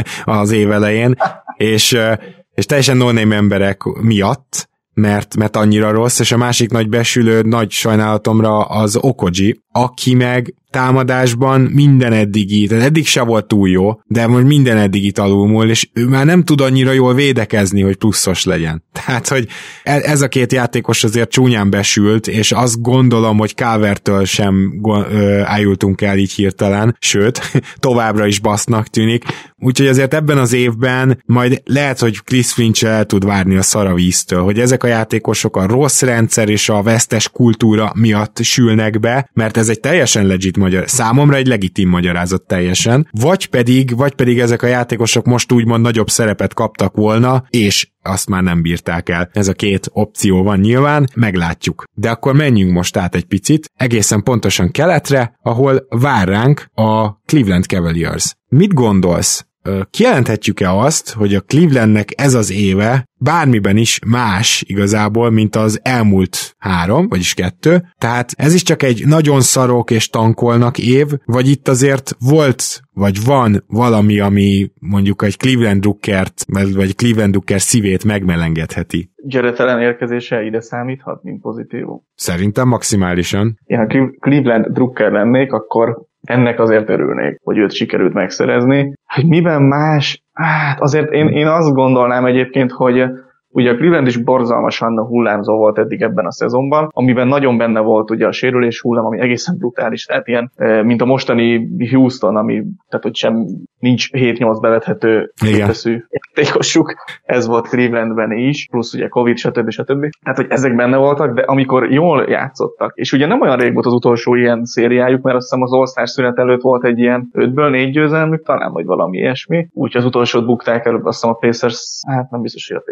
az év elején, és teljesen no-name emberek miatt, mert annyira rossz, és a másik nagy besülő, nagy sajnálatomra az Okoji, aki meg támadásban minden eddigi, tehát eddig se volt túl jó, de most minden eddigit alulmúl, és ő már nem tud annyira jól védekezni, hogy pluszos legyen. Tehát, hogy ez a két játékos azért csúnyán besült, és azt gondolom, hogy Calvertől sem ájultunk el így hirtelen, sőt, továbbra is basznak tűnik. Úgyhogy azért ebben az évben majd lehet, hogy Chris Finch el tud várni a szaravíztől, hogy ezek a játékosok a rossz rendszer és a vesztes kultúra miatt sülnek be, mert ez egy teljesen legit számomra egy legitim magyarázat teljesen, vagy pedig ezek a játékosok most úgymond nagyobb szerepet kaptak volna, és azt már nem bírták el. Ez a két opció van nyilván, meglátjuk. De akkor menjünk most át egy picit, egészen pontosan keletre, ahol vár ránk a Cleveland Cavaliers. Mit gondolsz? Kijelenthetjük-e azt, hogy a Clevelandnek ez az éve bármiben is más igazából, mint az elmúlt 3, vagyis 2, tehát ez is csak egy nagyon szarok és tankolnak év, vagy itt azért volt, vagy van valami, ami mondjuk egy Cleveland Druckert, vagy Cleveland Drucker szívét megmelengedheti.
Jared Allen érkezése ide számíthat, mint pozitívum?
Szerintem maximálisan.
Én ha Cleveland Drucker lennék, akkor ennek azért örülnék, hogy őt sikerült megszerezni. Hogy miben más? Hát azért én azt gondolnám egyébként, hogy ugye a Cleveland is borzalmasan hullámzó volt eddig ebben a szezonban, amiben nagyon benne volt ugye a sérülés hullám, ami egészen brutális, tehát ilyen, mint a mostani Houston, ami, tehát hogy sem nincs 7-8 bevethető képeszű játékosuk, ez volt Clevelandben is, plusz ugye Covid, stb. Tehát, hogy ezek benne voltak, de amikor jól játszottak, és ugye nem olyan rég volt az utolsó ilyen szériájuk, mert azt hiszem az All-Star szünet előtt volt egy ilyen 5-ből 4 győzelmük, talán vagy valami ilyesmi, úgyhogy az utolsót bukták előbb, azt hiszem a Pacers, hát nem biztos, hogy a Pacers ellen,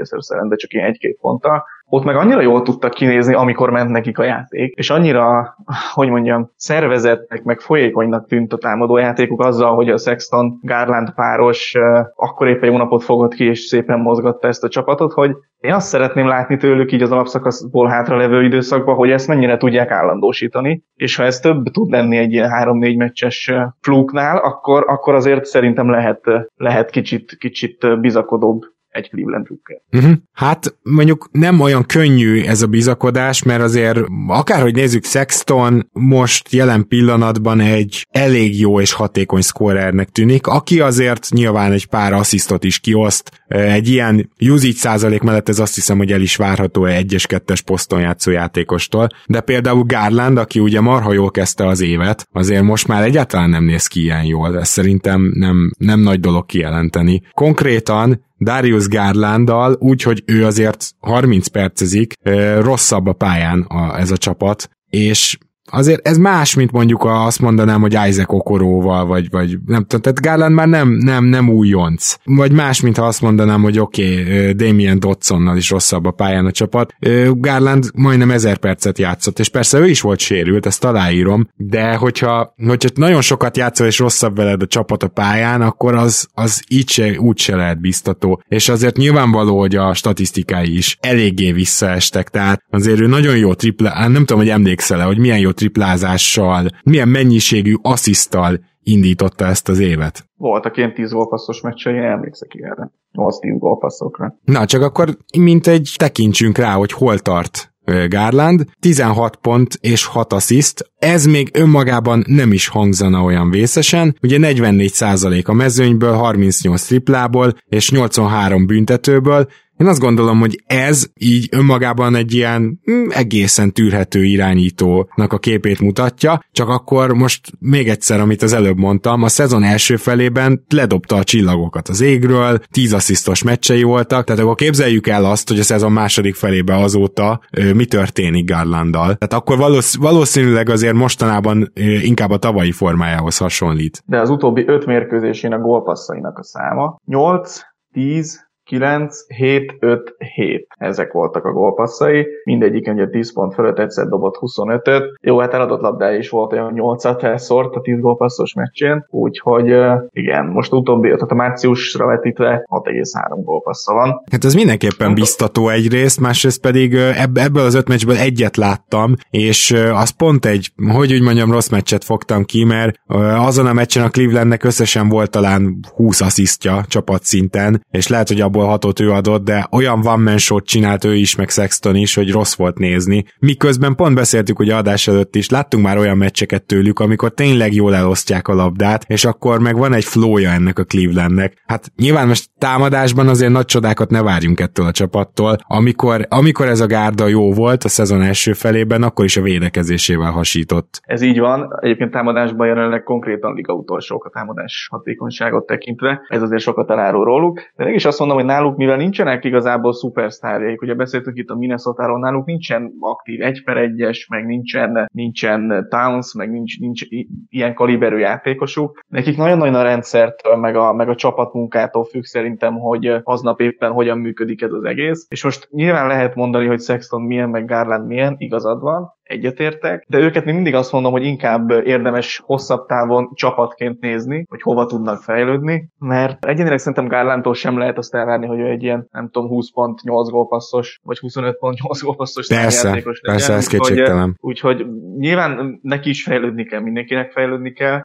de csak ilyen 1-2 ponttal. Ott meg annyira jól tudtak kinézni, amikor ment nekik a játék, és annyira, hogy mondjam, szervezettnek, meg folyékonynak tűnt a támadójátékuk azzal, hogy a Sexton-Garland páros akkor éppen jó napot fogott ki, és szépen mozgatta ezt a csapatot, hogy én azt szeretném látni tőlük így az alapszakaszból hátralevő időszakban, hogy ezt mennyire tudják állandósítani, és ha ez több tud lenni egy ilyen 3-4 meccses fluknál, akkor azért szerintem lehet kicsit bizakodóbb egy Cleveland drukkel.
Hát mondjuk nem olyan könnyű ez a bizakodás, mert azért akárhogy nézzük, Sexton most jelen pillanatban egy elég jó és hatékony scorernek tűnik, aki azért nyilván egy pár asszisztot is kioszt. Egy ilyen usage százalék mellett ez azt hiszem, hogy el is várható 1-2-es poszton játszó játékostól, de például Garland, aki ugye marha jól kezdte az évet, azért most már egyáltalán nem néz ki ilyen jól, ez szerintem nem nagy dolog kijelenteni. Konkrétan Darius Garlanddal, úgyhogy ő azért 30 percezik, rosszabb a pályán ez a csapat, és azért ez más, mint mondjuk azt mondanám, hogy Isaac Okoroval, vagy nem tudom, tehát Garland már nem újonc. Vagy más, mint ha azt mondanám, hogy oké, Damian Dodsonnal is rosszabb a pályán a csapat. Garland majdnem 1000 percet játszott, és persze ő is volt sérült, ezt aláírom, de hogyha nagyon sokat játszol, és rosszabb veled a csapat a pályán, akkor az úgy se lehet biztató. És azért nyilvánvaló, hogy a statisztikái is eléggé visszaestek, tehát azért ő nagyon jó nem tudom, hogy emlékszel-e, hogy milyen jó triplázással, milyen mennyiségű assziszttal indította ezt az évet.
Voltak ilyen 10 gólpasszos meccsei, én emlékszek ilyenre. 8-10 gólpasszokra.
Na, csak akkor mintegy tekintsünk rá, hogy hol tart Garland. 16 pont és 6 assziszt. Ez még önmagában nem is hangzana olyan vészesen. Ugye 44% a mezőnyből, 38 triplából és 83 büntetőből. Én azt gondolom, hogy ez így önmagában egy ilyen egészen tűrhető irányítónak a képét mutatja, csak akkor most még egyszer, amit az előbb mondtam, a szezon első felében ledobta a csillagokat az égről, 10 asszisztos meccsei voltak, tehát akkor képzeljük el azt, hogy a szezon második felében azóta mi történik Garlanddal. Tehát akkor valószínűleg azért mostanában inkább a tavalyi formájához hasonlít.
De az utóbbi 5 mérkőzésén a gólpasszainak a száma 8, 10, 9, 7, 5, 7. Ezek voltak a gólpasszai. Mindegyiken ugye 10 pont fölött egyszer dobott 25-öt. Jó, hát eladott labdája is volt, olyan 8-at felszórt a 10 gólpasszos meccsén. Úgyhogy igen, most utóbbi, tehát a márciusra vetítve 6,3 gólpassza van.
Hát ez mindenképpen biztató egyrészt, másrészt pedig ebből az 5 meccsből egyet láttam, és az pont egy, hogy úgy mondjam, rossz meccset fogtam ki, mert azon a meccsen a Clevelandnek összesen volt talán 20 asszisztja csapatszinten, és lehet, hogy abból 6-ot ő adott, de olyan one-man shot csinált ő is, meg Sexton is, hogy rossz volt nézni. Miközben pont beszéltük, hogy adás előtt is, láttunk már olyan meccseket tőlük, amikor tényleg jól elosztják a labdát, és akkor meg van egy flowja ennek a Clevelandnek. Hát nyilván most támadásban azért nagy csodákat ne várjunk ettől a csapattól. Amikor ez a gárda jó volt a szezon első felében, akkor is a védekezésével hasított.
Ez így van. Egyébként támadásban jelenleg konkrétan liga utolsók a támadás hatékonyságot tekintve. Ez azért sokat elárul róluk. De mégis azt mondom, hogy náluk, mivel nincsenek igazából szupersztárjaik, ugye beszéltünk itt a Minnesotáról, náluk nincsen aktív 1-1-es, meg nincsen Towns, meg nincs ilyen kaliberű játékosuk. Nekik nagyon-nagyon a rendszertől, meg a csapatmunkától függ szerintem, hogy aznap éppen hogyan működik ez az egész. És most nyilván lehet mondani, hogy Sexton milyen, meg Garland milyen, igazad van, egyetértek, de őket még mindig azt mondom, hogy inkább érdemes hosszabb távon csapatként nézni, hogy hova tudnak fejlődni, mert egyenileg szerintem Garlandtól sem lehet azt elvárni, hogy ő egy ilyen, nem tudom, 20 pont 8 gólpasszos, vagy 25 pont 8 gólpasszos játékos legyen.
Persze, ez kétségtelen.
Úgyhogy nyilván neki is fejlődni kell, mindenkinek fejlődni kell,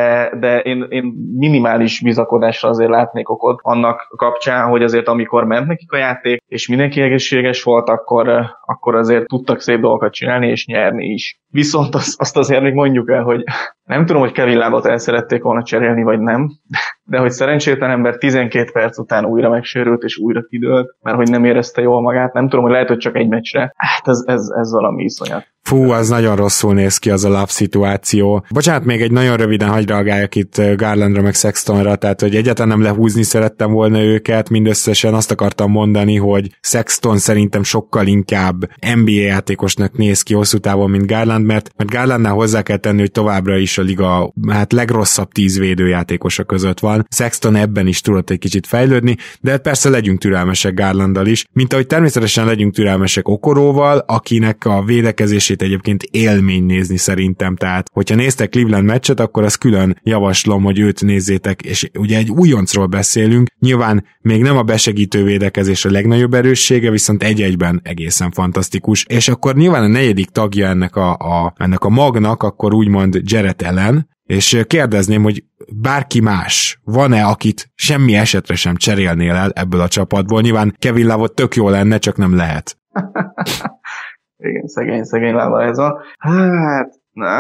de én minimális bizakodásra azért látnék okot annak kapcsán, hogy azért amikor ment nekik a játék, és mindenki egészséges volt, akkor azért tudtak szép dolgokat csinálni, és nyerni is. Viszont azt azért még mondjuk el, hogy nem tudom, hogy Kevin Love-ot el szerették volna cserélni, vagy nem, de hogy szerencsétlen ember 12 perc után újra megsérült, és újra kidőlt, mert hogy nem érezte jól magát. Nem tudom, hogy lehet, hogy csak egy meccsre. Hát ez valami iszonyat.
Fú, az nagyon rosszul néz ki az a Love szituáció. Bocsánat, még egy nagyon röviden hagy reagáljak itt Garlandra meg Sextonra, tehát hogy egyáltalán nem lehúzni szerettem volna őket, mindösszesen azt akartam mondani, hogy Sexton szerintem sokkal inkább NBA játékosnak néz ki hosszú távon, mint Garland, mert Garlandnál hozzá kell tenni, hogy továbbra is is a liga legrosszabb 10 védőjátékosa között van. Sexton ebben is tudott egy kicsit fejlődni, de persze legyünk türelmesek Garlanddal is, mint ahogy természetesen legyünk türelmesek Okoróval, akinek a védekezését egyébként élmény nézni szerintem, tehát hogyha néztek Cleveland meccset, akkor azt külön javaslom, hogy őt nézzétek, és ugye egy újoncról beszélünk, nyilván még nem a besegítő védekezés a legnagyobb erőssége, viszont egy-egyben egészen fantasztikus, és akkor nyilván a negyedik tagja ennek a magnak, akkor úgymond Jarrett Allen, és kérdezném, hogy bárki más van-e, akit semmi esetre sem cserélnél el ebből a csapatból? Nyilván Kevin Love tök jó lenne, csak nem lehet.
Igen, szegény Love ez a... Hát,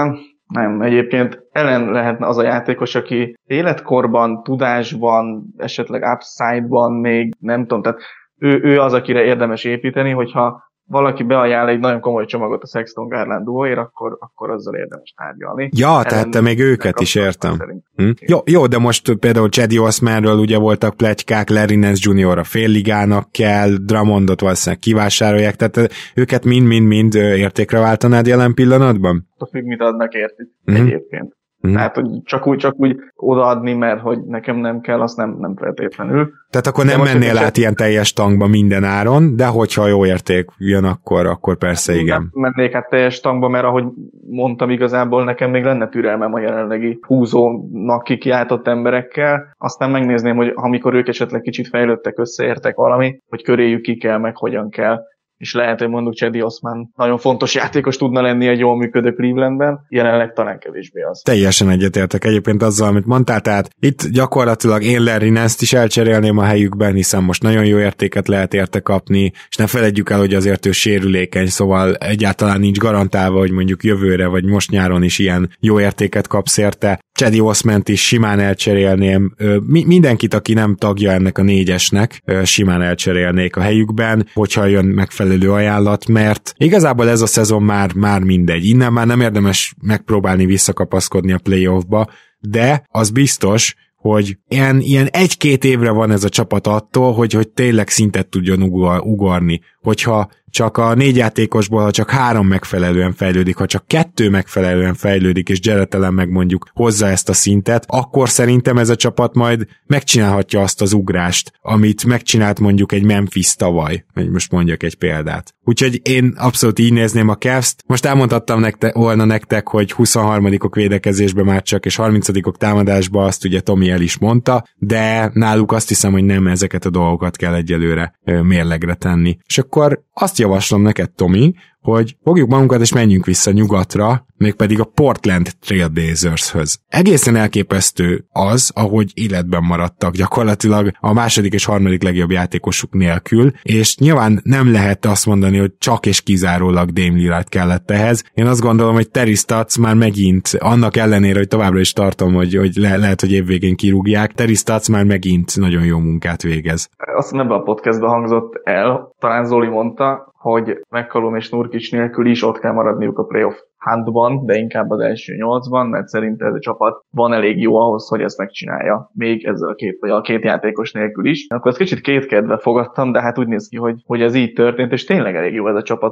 nem, egyébként Allen lehetne az a játékos, aki életkorban, tudásban, esetleg upside-ban még nem tudom, tehát ő az, akire érdemes építeni, hogyha valaki beajánl egy nagyon komoly csomagot a Sexton Garland duóért, akkor azzal érdemes tárgyalni.
Ja, tehát te még őket is értem. Jó, de most például Cedi Osmanről ugye voltak pletykák, Larry Nance Jr. a félligának kell, Drummondot valószínűleg kivásárolják, tehát őket mind értékre váltanád jelen pillanatban?
Függ, mit adnak érték egyébként. Tehát, hogy csak úgy odaadni, mert hogy nekem nem kell, azt nem feltétlenül.
Tehát akkor nem mennél át ilyen teljes tankba minden áron, de hogyha jó érték jön, akkor persze igen.
Nem mennék át teljes tankba, mert ahogy mondtam, igazából nekem még lenne türelmem a jelenlegi húzónak kikiáltott emberekkel. Aztán megnézném, hogy amikor ők esetleg kicsit fejlődtek, összeértek valami, hogy köréjük ki kell, meg hogyan kell. És lehet, hogy mondjuk Cedi Osman nagyon fontos játékos tudna lenni egy jól működő Clevelandben, jelenleg talán kevésbé az.
Teljesen egyetértek egyébként azzal, amit mondtál, tehát itt gyakorlatilag én Larry Nance-t is elcserélném a helyükben, hiszen most nagyon jó értéket lehet érte kapni, és ne feledjük el, hogy azért ő sérülékeny, szóval egyáltalán nincs garantálva, hogy mondjuk jövőre, vagy most nyáron is ilyen jó értéket kapsz érte. Cedi Osmant is simán elcserélném, mindenkit, aki nem tagja ennek a 4-esnek, simán elcserélnék a helyükben, hogyha jön megfelelő ajánlat, mert igazából ez a szezon már mindegy. Innen már nem érdemes megpróbálni visszakapaszkodni a playoffba, de az biztos, hogy ilyen 1-2 évre van ez a csapat attól, hogy tényleg szintet tudjon ugorni. Hogyha csak a 4 játékosból, ha csak 3 megfelelően fejlődik, ha csak 2 megfelelően fejlődik, és Jarrett Allen meg mondjuk hozza ezt a szintet, akkor szerintem ez a csapat majd megcsinálhatja azt az ugrást, amit megcsinált mondjuk egy Memphis tavaly, hogy most mondjak egy példát. Úgyhogy én abszolút így nézném a Cavs-t. Most elmondhattam volna nektek, hogy 23-ok védekezésbe már csak, és 30-ok támadásba, azt ugye Tomi el is mondta, de náluk azt hiszem, hogy nem ezeket a dolgokat kell egyelőre mérlegre tenni. És akkor azt javaslom neked, Tomi, hogy fogjuk magunkat és menjünk vissza nyugatra, mégpedig a Portland Trail Blazershöz. Egészen elképesztő az, ahogy életben maradtak gyakorlatilag a második és harmadik legjobb játékosuk nélkül, és nyilván nem lehet azt mondani, hogy csak és kizárólag Dame Lillard kellett ehhez. Én azt gondolom, hogy Terry Stotts már megint, annak ellenére, hogy továbbra is tartom, hogy lehet, hogy évvégén kirúgják, Terry Stotts már megint nagyon jó munkát végez.
Azt ebben a podcastban hangzott el, talán Zoli mondta, hogy McCollum és Nurkic nélkül is ott kell maradniuk a playoff huntban, de inkább az első 8-ban, mert szerintem ez a csapat van elég jó ahhoz, hogy ezt megcsinálja. Még ezzel a két játékos nélkül is. Akkor ezt kicsit kétkedve fogadtam, de hát úgy néz ki, hogy ez így történt, és tényleg elég jó ez a csapat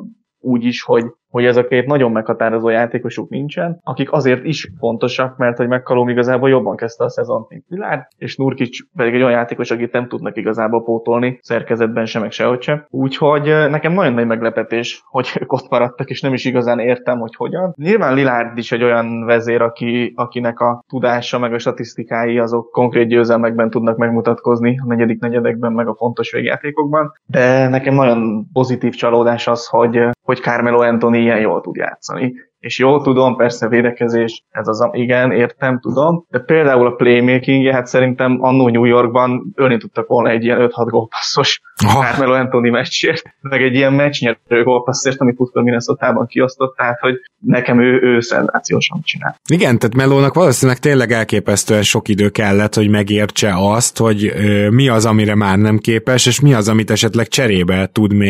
úgy is, hogy ez a két nagyon meghatározó játékosuk nincsen, akik azért is fontosak, mert hogy McCollum igazából jobban kezdte a szezont, mint Lillard, és Nurkic pedig egy olyan játékos, akit nem tudnak igazából pótolni, szerkezetben sem, meg sehogy sem. Úgyhogy nekem nagyon nagy meglepetés, hogy ők ott maradtak, és nem is igazán értem, hogy hogyan. Nyilván Lillard is egy olyan vezér, akinek a tudása, meg a statisztikái azok konkrét győzelmekben tudnak megmutatkozni a negyedik negyedekben, meg a fontos végjátékokban, de nekem nagyon pozitív csalódás az, hogy Carmelo Anthony ilyen jól tud játszani. És jól tudom, persze védekezés, ez az, igen, értem, tudom, de például a playmaking, hát szerintem annó New Yorkban ölni tudtak volna egy ilyen 5-6 gólpasszos Carmelo Anthony meccsért, meg egy ilyen meccsnyerő gólpasszért, amit tudtam Minnesotában kiosztott, tehát, hogy nekem ő szenzációsan csinál.
Igen, tehát Melónak valószínűleg tényleg elképesztően sok idő kellett, hogy megértse azt, hogy mi az, amire már nem képes, és mi az, amit esetleg cserébe tud még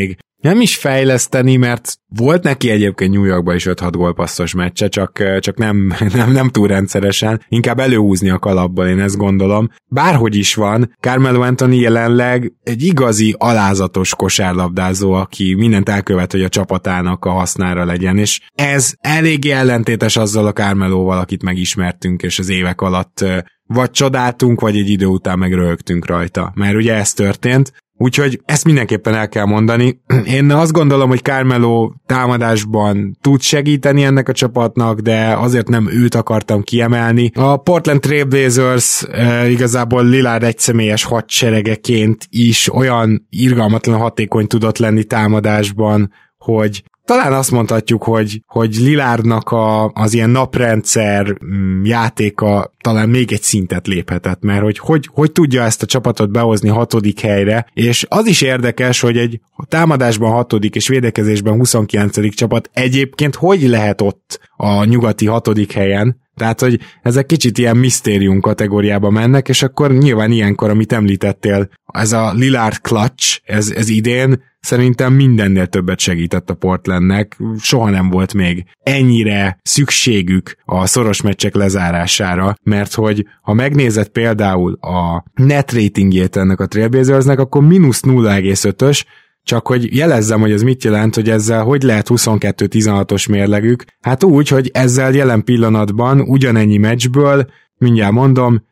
nem is fejleszteni, mert volt neki egyébként New Yorkban is 5-6 gólpasszos meccse, csak nem túl rendszeresen, inkább előhúzni a kalapból, én ezt gondolom. Bárhogy is van, Carmelo Anthony jelenleg egy igazi alázatos kosárlabdázó, aki mindent elkövet, hogy a csapatának a hasznára legyen, és ez eléggé ellentétes azzal a Carmelóval, akit megismertünk, és az évek alatt vagy csodáltunk, vagy egy idő után meg röhögtünk rajta, mert ugye ez történt. Úgyhogy ezt mindenképpen el kell mondani. Én azt gondolom, hogy Carmelo támadásban tud segíteni ennek a csapatnak, de azért nem őt akartam kiemelni. A Portland Trail Blazers igazából Lillard egyszemélyes hadseregeként is olyan irgalmatlan hatékony tudott lenni támadásban, hogy talán azt mondhatjuk, hogy Lillardnak az ilyen naprendszer játéka talán még egy szintet léphetett, mert hogy tudja ezt a csapatot behozni 6. helyre, és az is érdekes, hogy egy támadásban 6. és védekezésben 29. csapat egyébként hogy lehet ott a nyugati 6. helyen, tehát, hogy ezek kicsit ilyen misztérium kategóriába mennek, és akkor nyilván ilyenkor, amit említettél, ez a Lillard clutch, ez idén szerintem mindennél többet segített a Portlandnek, soha nem volt még ennyire szükségük a szoros meccsek lezárására, mert hogy ha megnézed például a net ratingjét ennek a Trailblazersnek, akkor -0,5-ös, csak hogy jelezzem, hogy ez mit jelent, hogy ezzel hogy lehet 22-16-os mérlegük. Hát úgy, hogy ezzel jelen pillanatban ugyanennyi meccsből, mindjárt mondom,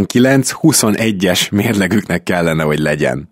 19-21-es mérlegüknek kellene, hogy legyen.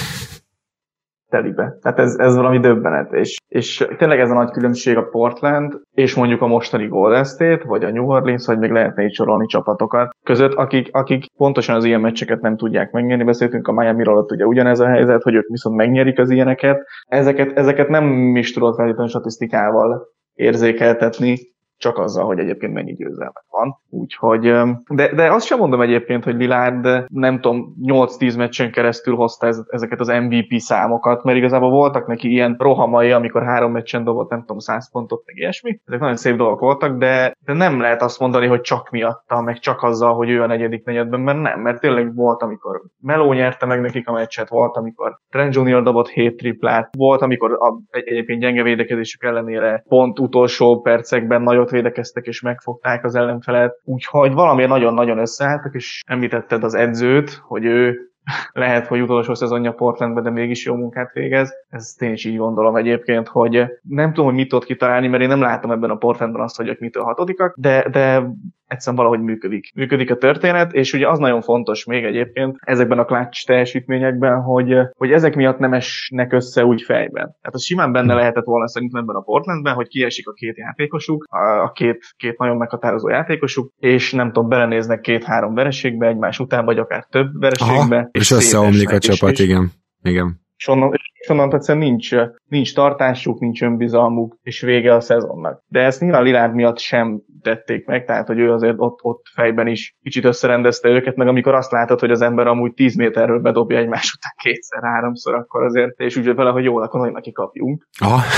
Telibe. Tehát ez valami döbbenet. És tényleg ez a nagy különbség a Portland, és mondjuk a mostani Golden State, vagy a New Orleans, vagy még lehetne így sorolni csapatokat között, akik pontosan az ilyen meccseket nem tudják megnyerni. Beszéltünk a Miamiról, ott ugye ugyanez a helyzet, hogy ők viszont megnyerik az ilyeneket. Ezeket nem is tudod feltétlenül statisztikával érzékeltetni, csak azzal, hogy egyébként mennyi győzelmek van. Úgyhogy, de azt sem mondom egyébként, hogy Lillard nem tudom, 8-10 meccsen keresztül hozta ezeket az MVP számokat, mert igazából voltak neki ilyen rohamai, amikor 3 meccsen dobott, nem tudom, 100 pontot, meg ilyesmi. Ezek nagyon szép dolgok voltak, de nem lehet azt mondani, hogy csak miatta, meg csak azzal, hogy ő a negyedik negyedben, mert nem, mert tényleg volt, amikor Melo nyerte meg nekik a meccset, volt, amikor Trent Jr. dobott 7 triplát, volt, amikor egyébként gyenge védekezésük ellenére pont utolsó percekben nagyot védekeztek és megfogták az ellenfelet, úgyhogy valamiért nagyon-nagyon összeálltak, és említetted az edzőt, hogy ő lehet, hogy utolsó szezonja Portlandben, de mégis jó munkát végez. Ezt én is így gondolom egyébként, hogy nem tudom, hogy mit tudod kitalálni, mert én nem látom ebben a Portlandban azt, hogy ők mitől 6-ak, de egyszerűen valahogy működik. Működik a történet, és ugye az nagyon fontos még egyébként ezekben a clutch teljesítményekben, hogy ezek miatt nem esnek össze úgy fejben. Tehát az simán benne lehetett volna szerintem ebben a Portlandben, hogy kiesik a két játékosuk, a két nagyon meghatározó játékosuk, és nem tudom, belenéznek 2-3 vereségbe egymás után, vagy akár több vereségbe.
Aha, és összeomlik a csapat, igen.
És onnan egyszerűen nincs tartásuk, nincs önbizalmuk, és vége a szezonnak. De ezt nyilván Lillard miatt sem tették meg, tehát hogy ő azért ott fejben is kicsit összerendezte őket, meg amikor azt látod, hogy az ember amúgy 10 méterről bedobja egymás után 2-3-szor, akkor azért, és úgy vele, hogy jól, akkor nagyon neki kapjunk.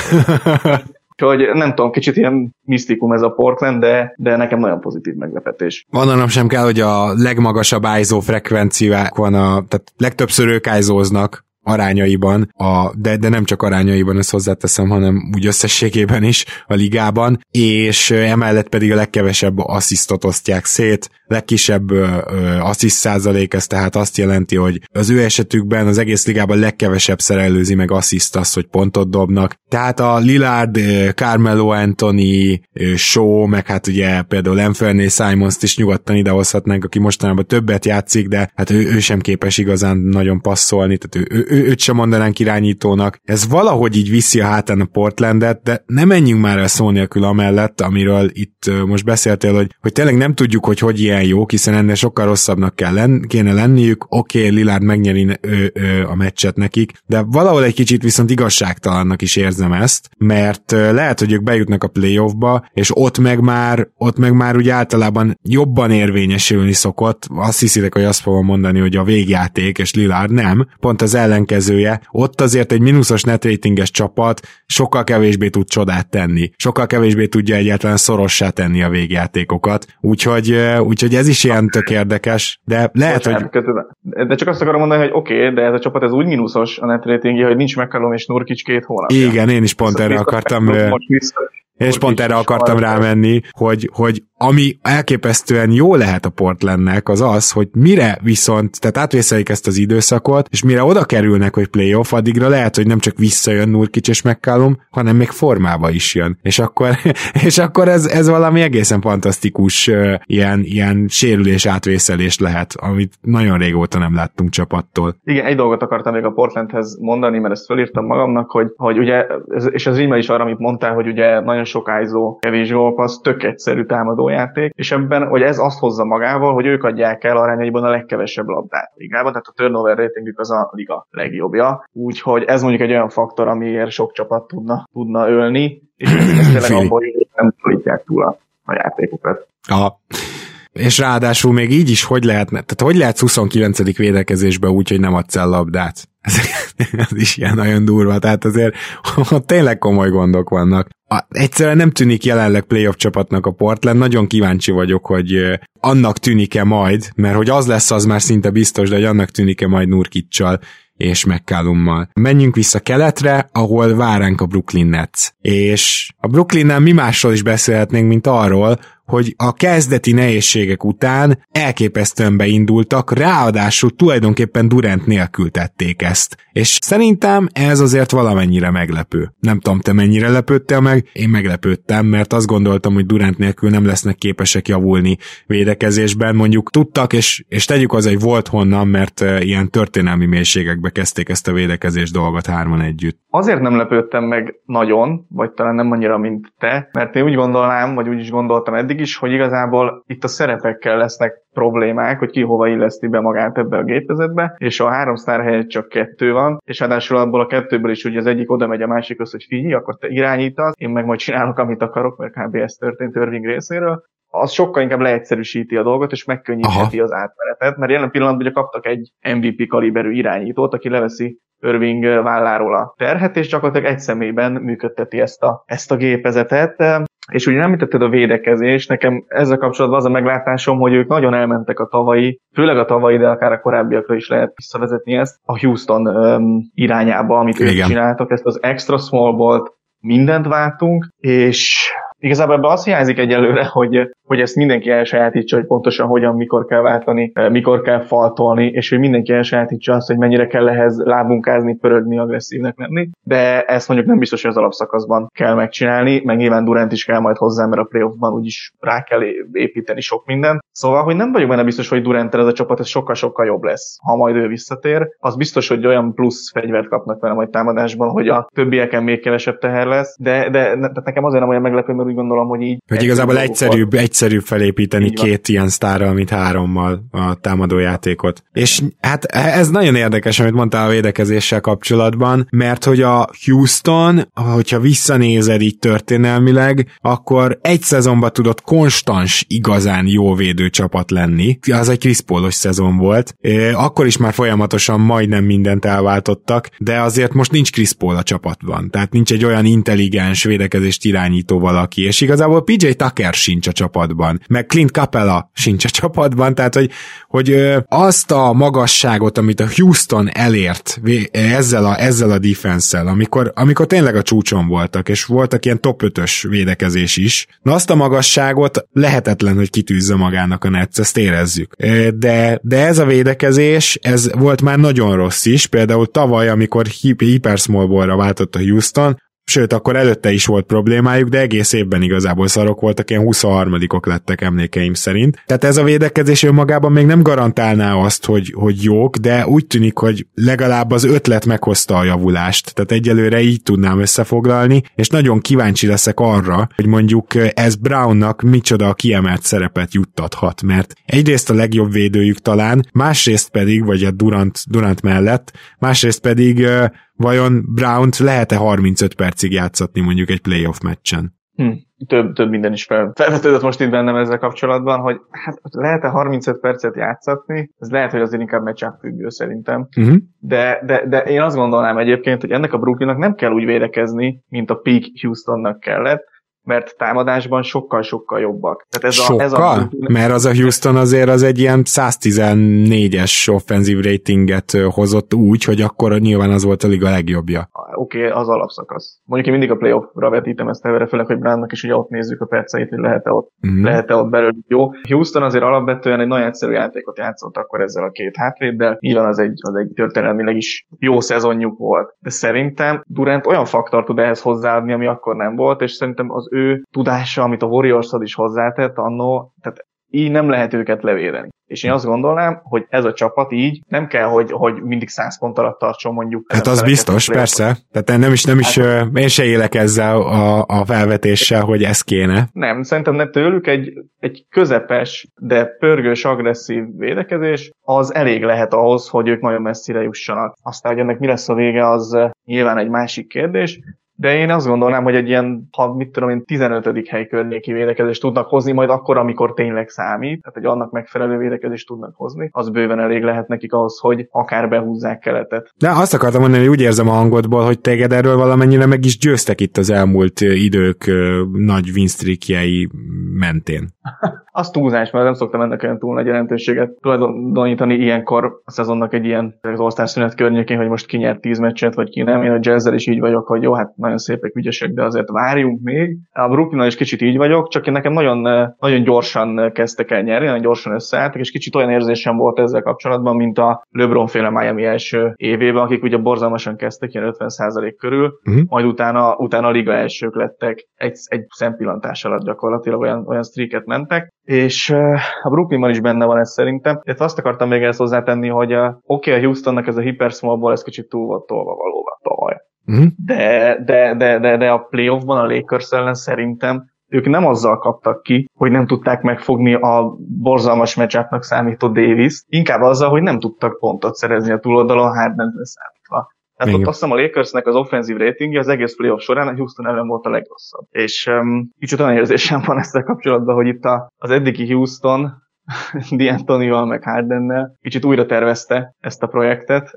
Úgyhogy nem tudom, kicsit ilyen misztikum ez a Portland, de nekem nagyon pozitív meglepetés.
Mondanom sem kell, hogy a legmagasabb ISO frekvenciák van, tehát legtöbbször ők ISO-znak arányaiban, de nem csak arányaiban, ezt hozzáteszem, hanem úgy összességében is a ligában, és emellett pedig a legkevesebb asszisztot osztják szét, legkisebb assziszt százalék, ez tehát azt jelenti, hogy az ő esetükben az egész ligában legkevesebbszer előzi meg assziszt az, hogy pontot dobnak. Tehát a Lillard, Carmelo Anthony, Shaw, meg hát ugye például Anthony Simons-t is nyugodtan idehozhatnánk, aki mostanában többet játszik, de hát ő sem képes igazán nagyon passzolni, tehát őt sem mondanánk irányítónak. Ez valahogy így viszi a hátán a Portlandet, de nem menjünk már el szó nélkül amellett, amiről itt most beszéltél, hogy tényleg nem tudjuk, hogy ilyen jók, hiszen ennél sokkal rosszabbnak kéne lenniük. Oké, Lillard megnyeri a meccset nekik, de valahol egy kicsit viszont igazságtalannak is érzem ezt, mert lehet, hogy ők bejutnak a playoffba, és ott meg már úgy általában jobban érvényesülni szokott. Azt hiszitek, hogy azt fogom mondani, hogy a végjáték, és Lillard nem. Pont az ellenkezője, ott azért egy mínuszos net ratinges csapat sokkal kevésbé tud csodát tenni, sokkal kevésbé tudja egyáltalán szorossá tenni a végjátékokat, úgyhogy ez is ilyen tök érdekes, de lehet, hogy...
De csak azt akarom mondani, hogy oké, de ez a csapat ez úgy mínuszos a net ratingje, hogy nincs McCallum és Nurkic 2 hónapja.
Igen, én is pont erre akartam rámenni, hogy ami elképesztően jó lehet a Portlandnek az az, hogy mire viszont, tehát átvészelik ezt az időszakot, és mire oda kerülnek, hogy playoff, addigra lehet, hogy nem csak visszajön Nurkic és McCallum, hanem még formába is jön. És akkor ez valami egészen fantasztikus ilyen sérülés átvészelés lehet, amit nagyon régóta nem láttunk csapattól.
Igen, egy dolgot akartam még a Portlandhez mondani, mert ezt felírtam magamnak, hogy ugye, és ez rímel is arra, amit mondtál, hogy ugye nagyon sok ISO, kevés gólpassz, tök egyszerű támadójáték, és ebben, hogy ez azt hozza magával, hogy ők adják el arányaiban a legkevesebb labdát ligában, tehát a turnover ratingük az a liga legjobbja, úgyhogy ez mondjuk egy olyan faktor, amiért sok csapat tudna ölni, és ez tényleg abból, hogy nem szorítják túl a játékokat.
Aha. És ráadásul még így is hogy lehet 29. védekezésbe úgy, hogy nem adsz el labdát? Ez is ilyen nagyon durva, tehát azért tényleg komoly gondok vannak. Egyszerűen nem tűnik jelenleg playoff csapatnak a Portland, nagyon kíváncsi vagyok, hogy annak tűnik-e majd, mert hogy az lesz, az már szinte biztos, de hogy annak tűnik-e majd Nurkic-csal és McCallummal. Menjünk vissza keletre, ahol vár ránk a Brooklyn Nets. És a Brooklynnál mi másról is beszélhetnénk, mint arról, hogy a kezdeti nehézségek után elképesztően beindultak, ráadásul tulajdonképpen Durant nélkül tették ezt. És szerintem ez azért valamennyire meglepő. Nem tudom, te mennyire lepődtél meg, én meglepődtem, mert azt gondoltam, hogy Durant nélkül nem lesznek képesek javulni védekezésben. Mondjuk tudtak, és tegyük az, hogy volt honnan, mert ilyen történelmi mélységekbe kezdték ezt a védekezés dolgot hárman együtt.
Azért nem lepődtem meg nagyon, vagy talán nem annyira, mint te, mert én úgy gondolnám, vagy úgy is gondoltam eddig is, hogy igazából itt a szerepekkel lesznek problémák, hogy ki hova illeszti be magát ebbe a gépezetbe, és a 3 sztár helyett csak 2 van, és ráadásul abból a 2-ből is ugye az egyik oda megy a másikhoz, hogy figyelj, akkor te irányítasz, én meg majd csinálok, amit akarok, mert kb. Ez történt Irving részéről. Az sokkal inkább leegyszerűsíti a dolgot, és megkönnyítheti az átmenetet, mert jelen pillanatban ugye kaptak egy MVP kaliberű irányítót, aki leveszi Irving válláról a terhet, és gyakorlatilag egy személyben működteti ezt a gépezetet. És ugye nem említetted a védekezés, nekem ezzel kapcsolatban az a meglátásom, hogy ők nagyon elmentek a tavalyi, főleg a tavalyi, de akár a korábbiakra is lehet visszavezetni ezt, a Houston irányába, amit ők csináltak, ezt az extra small ballt, mindent váltunk, és igazából ebben az hiányzik egyelőre, hogy ezt mindenki elsajátítsa, hogy pontosan hogyan, mikor kell váltani, mikor kell faltolni, és hogy mindenki elsajátítsa azt, hogy mennyire kell ehhez lábunkázni, pörögni, agresszívnek lenni. De ezt mondjuk nem biztos, hogy az alapszakaszban kell megcsinálni, meg nyilván Durant is kell majd hozzá, mert a playoffban úgyis rá kell építeni sok mindent. Szóval, hogy nem vagyok benne biztos, hogy Duranttel ez a csapat ez sokkal-sokkal jobb lesz, ha majd ő visszatér. Az biztos, hogy olyan plusz fegyvert kapnak vele majd támadásban, hogy a többieken még kevesebb teher lesz, de nekem azért nem olyan meglepő, mert úgy gondolom, hogy így...
Hogy igazából egyszerűbb felépíteni 2 ilyen sztárral, mint 3-mal a támadójátékot. És hát ez nagyon érdekes, amit mondtál a védekezéssel kapcsolatban, mert hogy a Houston, hogyha visszanézed így történelmileg, akkor egy szezonban tudott konstans, igazán jó védőcsapat lenni. Az egy Chris Paul-os szezon volt. Akkor is már folyamatosan majdnem mindent elváltottak, de azért most nincs Chris Paul a csapatban. Tehát nincs egy olyan intelligens védekezést irányító valaki, és igazából PJ Tucker sincs a csapatban, meg Clint Capella sincs a csapatban, tehát hogy azt a magasságot, amit a Houston elért ezzel a defense-szel, amikor tényleg a csúcson voltak, és voltak ilyen top 5-ös védekezés is, na azt a magasságot lehetetlen, hogy kitűzze magának a Nets, ezt érezzük. De ez a védekezés, ez volt már nagyon rossz is, például tavaly, amikor Hyper Small Ball-ra váltott a Houston, sőt, akkor előtte is volt problémájuk, de egész évben igazából szarok voltak, ilyen 23-ok lettek emlékeim szerint. Tehát ez a védekezés önmagában még nem garantálná azt, hogy jók, de úgy tűnik, hogy legalább az ötlet meghozta a javulást. Tehát egyelőre így tudnám összefoglalni, és nagyon kíváncsi leszek arra, hogy mondjuk ez Brownnak micsoda kiemelt szerepet juttathat, mert egyrészt a legjobb védőjük talán, másrészt pedig, vagy a Durant mellett, másrészt pedig vajon Brownt lehet-e 35 percig játszatni mondjuk egy playoff meccsen?
több minden is felvetődött most itt bennem ezzel kapcsolatban, hogy hát lehet-e 35 percet játszatni, ez lehet, hogy azért inkább matchup függő szerintem, de én azt gondolnám egyébként, hogy ennek a Brooklynnak nem kell úgy védekezni, mint a peak Houstonnak kellett, mert támadásban sokkal-sokkal jobbak. Tehát
sokkal? Mert az a Houston azért az egy ilyen 114-es offenzív ratinget hozott úgy, hogy akkor nyilván az volt a liga legjobbja.
Oké, az alapszakasz. Mondjuk én mindig a playoffra vetítem ezt előre, főleg, hogy Brownnak is ugye ott nézzük a perceit, hogy lehet-e ott belőle jó. Houston azért alapvetően egy nagyon egyszerű játékot játszott akkor ezzel a két hátvéddel. Nyilván az egy történelmileg is jó szezonjuk volt. De szerintem Durant olyan faktor tud ehhez hozzáadni, ami akkor nem volt, és szerintem az ő tudása, amit a Warriors-od is hozzátett annó, tehát így nem lehet őket levédeni. És én azt gondolnám, hogy ez a csapat így nem kell, hogy mindig 100 pont alatt tartson mondjuk.
Hát az biztos, persze. Tehát én se élek ezzel a felvetéssel, hogy ez kéne.
Nem, szerintem nem tőlük egy közepes, de pörgős, agresszív védekezés az elég lehet ahhoz, hogy ők nagyon messzire jussanak. Aztán, hogy ennek mi lesz a vége, az nyilván egy másik kérdés. De én azt gondolnám, hogy egy ilyen, 15. hely környéki védekezést tudnak hozni, majd akkor, amikor tényleg számít, tehát egy annak megfelelő védekezést tudnak hozni, az bőven elég lehet nekik ahhoz, hogy akár behúzzák Keletet.
De azt akartam mondani, hogy úgy érzem a hangodból, hogy téged erről valamennyire meg is győztek itt az elmúlt idők nagy winstreakjei mentén.
Az túlzás, mert nem szoktam ennek olyan túl nagy jelentőséget tulajdonítani ilyenkor a szezonnak egy ilyen az All-Star szünet környékén, hogy most ki nyert 10 meccset, vagy ki nem. Én a Jazzzel is így vagyok, hogy jó, hát nagyon szépek, ügyesek, de azért várjunk még. A Brooklynnal is kicsit így vagyok, csak én nekem nagyon, nagyon gyorsan kezdtek el nyerni, nagyon gyorsan összeálltak, és kicsit olyan érzésem volt ezzel kapcsolatban, mint a LeBron-féle Miami első évében, akik ugye borzalmasan kezdtek, ilyen 50% körül, majd utána a liga elsők lettek, egy szempillantás alatt gyakorlatilag olyan streaket mentek, és a Brooklynban is benne van ez szerintem. Ezt azt akartam még ezt hozzátenni, hogy a Houstonnak ez a hyper small ball, ez kicsit túl volt tolva valóban tavaly. De a playoffban a Lakers ellen szerintem ők nem azzal kaptak ki, hogy nem tudták megfogni a borzalmas matchupnak számító Davis, inkább azzal, hogy nem tudtak pontot szerezni a túloldalon Hardenre számítva. Tehát ott azt hiszem a Lakersnek az offenzív ratingje az egész playoff során a Houston ellen volt a legrosszabb. És kicsit olyan érzésem van ezzel kapcsolatban, hogy itt az eddigi Houston D'Antonival meg Hardennel kicsit újra tervezte ezt a projektet,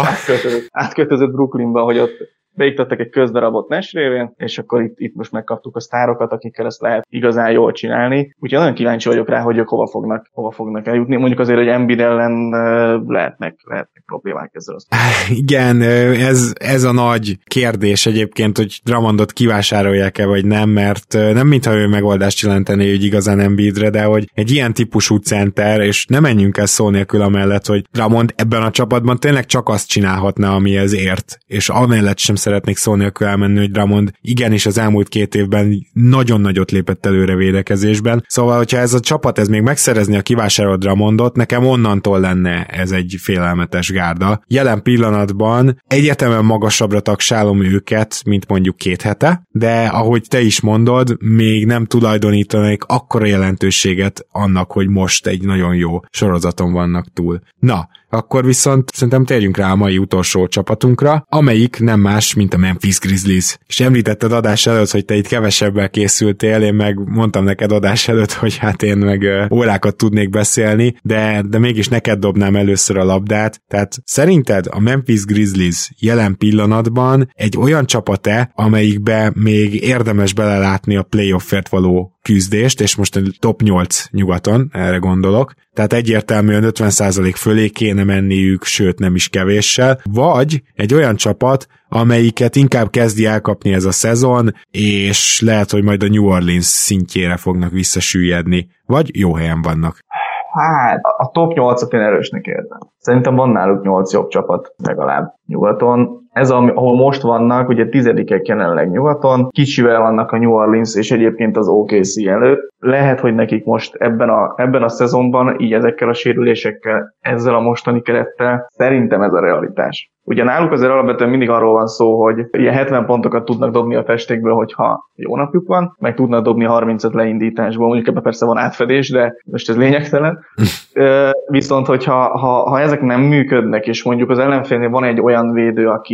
és átköltözött Brooklynba, hogy ott beiktattak egy közdarabot Nash révén, és akkor itt most megkaptuk a sztárokat, akikkel ezt lehet igazán jól csinálni. Úgyhogy nagyon kíváncsi vagyok rá, hogy ők hova fognak eljutni. Mondjuk azért, hogy Embiid ellen lehetnek problémák ezzel.
Igen, ez a nagy kérdés egyébként, hogy Drummondot kivásárolják-e vagy nem, mert nem mintha ő megoldást jelenteni, hogy igazán Embiidre, de hogy egy ilyen típusú center, és nem menjünk el szó nélkül amellett, hogy Drummond ebben a csapatban tényleg csak azt csinálhatna, amihez ért, és amellett sem szeretnék szó nélkül elmenni, hogy Drummond igenis az elmúlt 2 évben nagyon nagyot lépett előre védekezésben. Szóval, hogyha ez a csapat ez még megszerezni a kivásárolt Drummondot, nekem onnantól lenne ez egy félelmetes gárda. Jelen pillanatban egyetemen magasabbra tagsálom őket, mint mondjuk 2 hete, de ahogy te is mondod, még nem tulajdonítanék akkora jelentőséget annak, hogy most egy nagyon jó sorozaton vannak túl. Na, akkor viszont szerintem térjünk rá a mai utolsó csapatunkra, amelyik nem más, mint a Memphis Grizzlies. És említetted adás előtt, hogy te itt kevesebbel készültél, én meg mondtam neked adás előtt, hogy hát én meg órákat tudnék beszélni, de mégis neked dobnám először a labdát. Tehát szerinted a Memphis Grizzlies jelen pillanatban egy olyan csapat-e, amelyikbe még érdemes belelátni a playoffért való küzdést, és most a top 8 nyugaton, erre gondolok, tehát egyértelműen 50% fölé kéne menniük, sőt nem is kevéssel, vagy egy olyan csapat, amelyiket inkább kezdi elkapni ez a szezon, és lehet, hogy majd a New Orleans szintjére fognak visszasüllyedni, vagy jó helyen vannak.
Hát, a top 8-at én erősnek érzem. Szerintem van náluk 8 jobb csapat legalább nyugaton. Ez, ahol most vannak, ugye 10-ek jelenleg nyugaton, kicsivel vannak a New Orleans és egyébként az OKC előtt. Lehet, hogy nekik most ebben a szezonban, így ezekkel a sérülésekkel, ezzel a mostani kerettel, szerintem ez a realitás. Ugye náluk azért alapvetően mindig arról van szó, hogy ilyen 70 pontokat tudnak dobni a festékből, hogyha jó napjuk van, meg tudnak dobni 35 leindításból, mondjuk ebben persze van átfedés, de most ez lényegtelen. Viszont, hogyha ezek nem működnek, és mondjuk az ellenfélnél van egy olyan védő, aki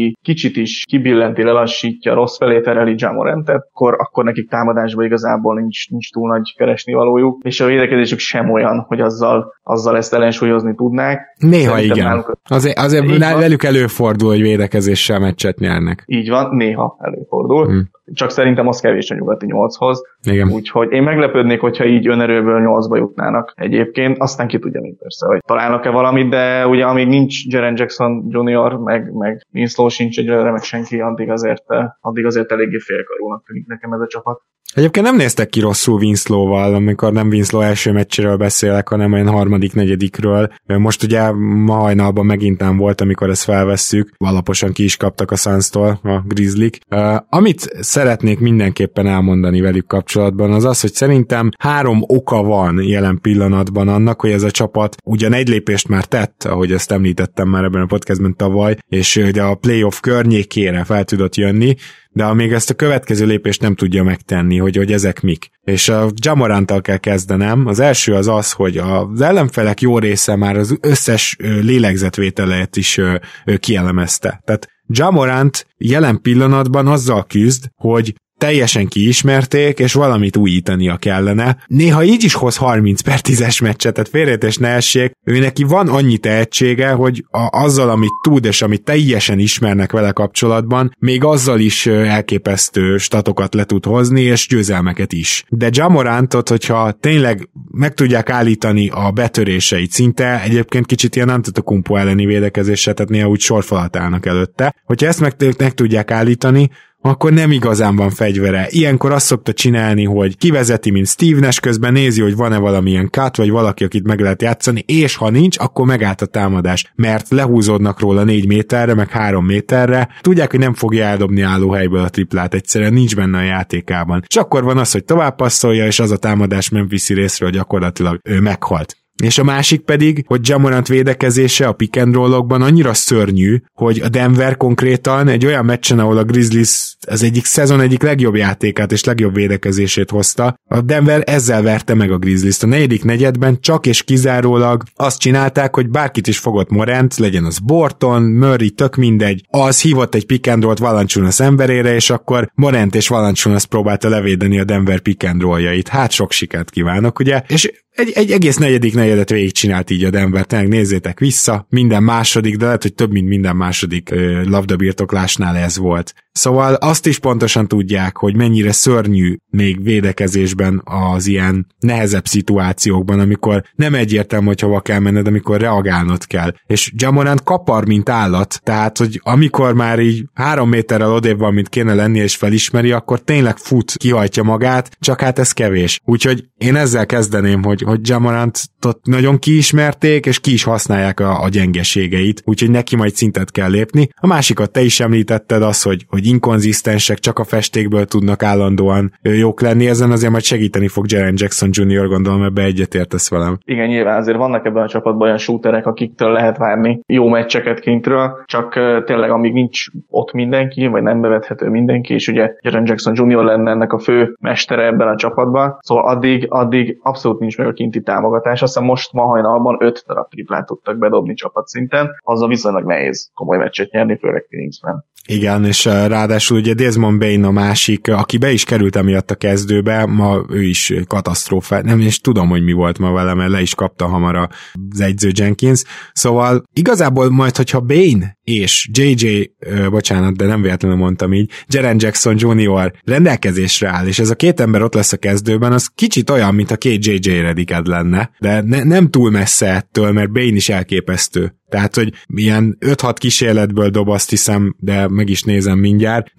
aki kicsit is kibillenti, lelassítja, rossz felé tereli Ja Morantet, akkor nekik támadásban igazából nincs túl nagy keresnivalójuk, és a védekezésük sem olyan, hogy azzal ezt ellensúlyozni tudnák.
Néha szerintem igen. Azért velük előfordul, hogy védekezéssel meccset nyernek.
Így van, néha előfordul. Csak szerintem az kevés a nyugati 8-hoz.
Igen.
Úgyhogy én meglepődnék, hogyha így önerőből 8-ba jutnának egyébként. Aztán ki tudja még persze, hogy találnak-e valamit, de ugye amíg nincs Jaren Jackson Jr., meg Winslow sincs egyre, meg senki, addig azért eléggé félkarúnak tűnik nekem ez a csapat.
Egyébként nem néztek ki rosszul Winslow-val, amikor nem Winslow első meccséről beszélek, hanem olyan harmadik, negyedikről. Most ugye ma hajnalban megint nem volt, amikor ezt felvesszük. Alaposan ki is kaptak a Suns-tól a Grizzliek. Amit szeretnék mindenképpen elmondani velük kapcsolatban, az az, hogy szerintem 3 oka van jelen pillanatban annak, hogy ez a csapat ugyan egy lépést már tett, ahogy ezt említettem már ebben a podcastben tavaly, és ugye a playoff környékére fel tudott jönni, de amíg ezt a következő lépést nem tudja megtenni, hogy ezek mik. És a Ja Moranttal kell kezdenem. Az első az, hogy az ellenfelek jó része már az összes lélegzetvételet is kielemezte. Tehát Ja Morant jelen pillanatban azzal küzd, hogy teljesen kiismerték, és valamit újítania kellene. Néha így is hoz 30/10-es meccset, tehát félreértés ne essék. Ő neki van annyi tehetsége, hogy azzal, amit tud, és amit teljesen ismernek vele kapcsolatban, még azzal is elképesztő statokat le tud hozni, és győzelmeket is. De Ja Morantot, hogyha tényleg meg tudják állítani a betöréseit szinte, egyébként kicsit ilyen Antetokounmpo elleni védekezésre, tehát néha úgy sorfalat állnak előtte. Hogyha ezt meg tudják állítani, akkor nem igazán van fegyvere. Ilyenkor azt szokta csinálni, hogy kivezeti, mint Steve Nash, közben nézi, hogy van-e valamilyen cut, vagy valaki, akit meg lehet játszani, és ha nincs, akkor megállt a támadás, mert lehúzódnak róla 4 méterre, meg 3 méterre, tudják, hogy nem fogja eldobni állóhelyből a triplát, egyszerűen nincs benne a játékában. És akkor van az, hogy tovább passzolja, és az a támadás Memphis részről gyakorlatilag meghalt. És a másik pedig, hogy Ja Morant védekezése a pick and roll-okban annyira szörnyű, hogy a Denver konkrétan egy olyan meccsen, ahol a Grizzlies az egyik szezon egyik legjobb játékát és legjobb védekezését hozta, a Denver ezzel verte meg a Grizzlies-t. A negyedik negyedben csak és kizárólag azt csinálták, hogy bárkit is fogott Morant, legyen az Borton, Murray, tök mindegy, az hívott egy pick and rollt Valanciunas emberére, és akkor Morant és Valanciunas próbálta levédeni a Denver pick and rolljait. Hát sok sikert kívánok, ugye? És egy egész negyedik negyedet végigcsinált így a Denver, tényleg nézzétek vissza, minden második, de lehet, hogy több mint minden második labdabirtoklásnál ez volt. Szóval azt is pontosan tudják, hogy mennyire szörnyű még védekezésben az ilyen nehezebb szituációkban, amikor nem egyértelmű, hogy hova kell menned, amikor reagálnod kell. És Ja Morant kapar, mint állat, tehát, hogy amikor már így 3 méterrel odébb van, mint kéne lenni, és felismeri, akkor tényleg fut, kihajtja magát, csak hát ez kevés. Úgyhogy én ezzel kezdeném, hogy Ja Morantot nagyon kiismerték, és ki is használják a gyengeségeit, úgyhogy neki majd szintet kell lépni. A másikat te is említetted, az, hogy inkonzisztensek, csak a festékből tudnak állandóan jók lenni, ezen azért majd segíteni fog Jaren Jackson Jr., gondolom, ebbe egyetértesz velem.
Igen, nyilván azért vannak ebben a csapatban olyan shooterek, akiktől lehet várni jó meccseket kintről, csak tényleg amíg nincs ott mindenki, vagy nem bevethető mindenki, és ugye Jaren Jackson Jr. lenne ennek a fő mestere ebben a csapatban, szóval addig abszolút nincs meg a kinti támogatás. Azt hiszem most ma hajnalban 5 darab triplát tudtak bedobni csapatszinten, azzal viszonylag nehéz komoly meccset nyerni, főleg Phoenixben.
Igen, és ráadásul ugye Desmond Bane a másik, aki be is került emiatt a kezdőbe, ma ő is katasztrófa, nem is tudom, hogy mi volt ma vele, mert le is kapta hamar az edző Jenkins, szóval igazából majd, hogyha Bane és bocsánat, de nem véletlenül mondtam így, Jaren Jackson Jr. rendelkezésre áll, és ez a két ember ott lesz a kezdőben, az kicsit olyan, mint a két JJ Rediked lenne, de nem túl messze ettől, mert Bane is elképesztő. Tehát, hogy ilyen 5-6 kísérletből dob, azt hiszem, de meg is nézem mindjárt,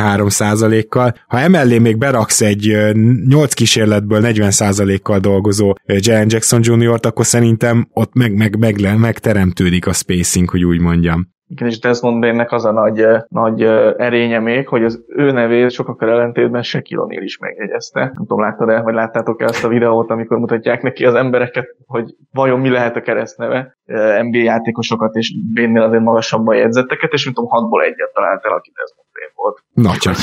43%-kal. Ha emellé még beraksz egy 8 kísérletből 40%-kal dolgozó Jaren Jackson Jr.-t, akkor szerintem ott megteremtődik a spacing, hogy úgy mondjam.
Igen, és Desmond Bane-nek az a nagy erénye még, hogy az ő nevét sokakkal ellentétben Shaquille O'Neal is megjegyezte. Nem tudom, láttad-e, vagy láttátok-e azt a videót, amikor mutatják neki az embereket, hogy vajon mi lehet a keresztneve, NBA játékosokat, és Bane-nél azért magasabban jegyzetteket, és mint tudom, 6-ból 1-et talált el, aki Desmond Bane volt. volt.
Na csak.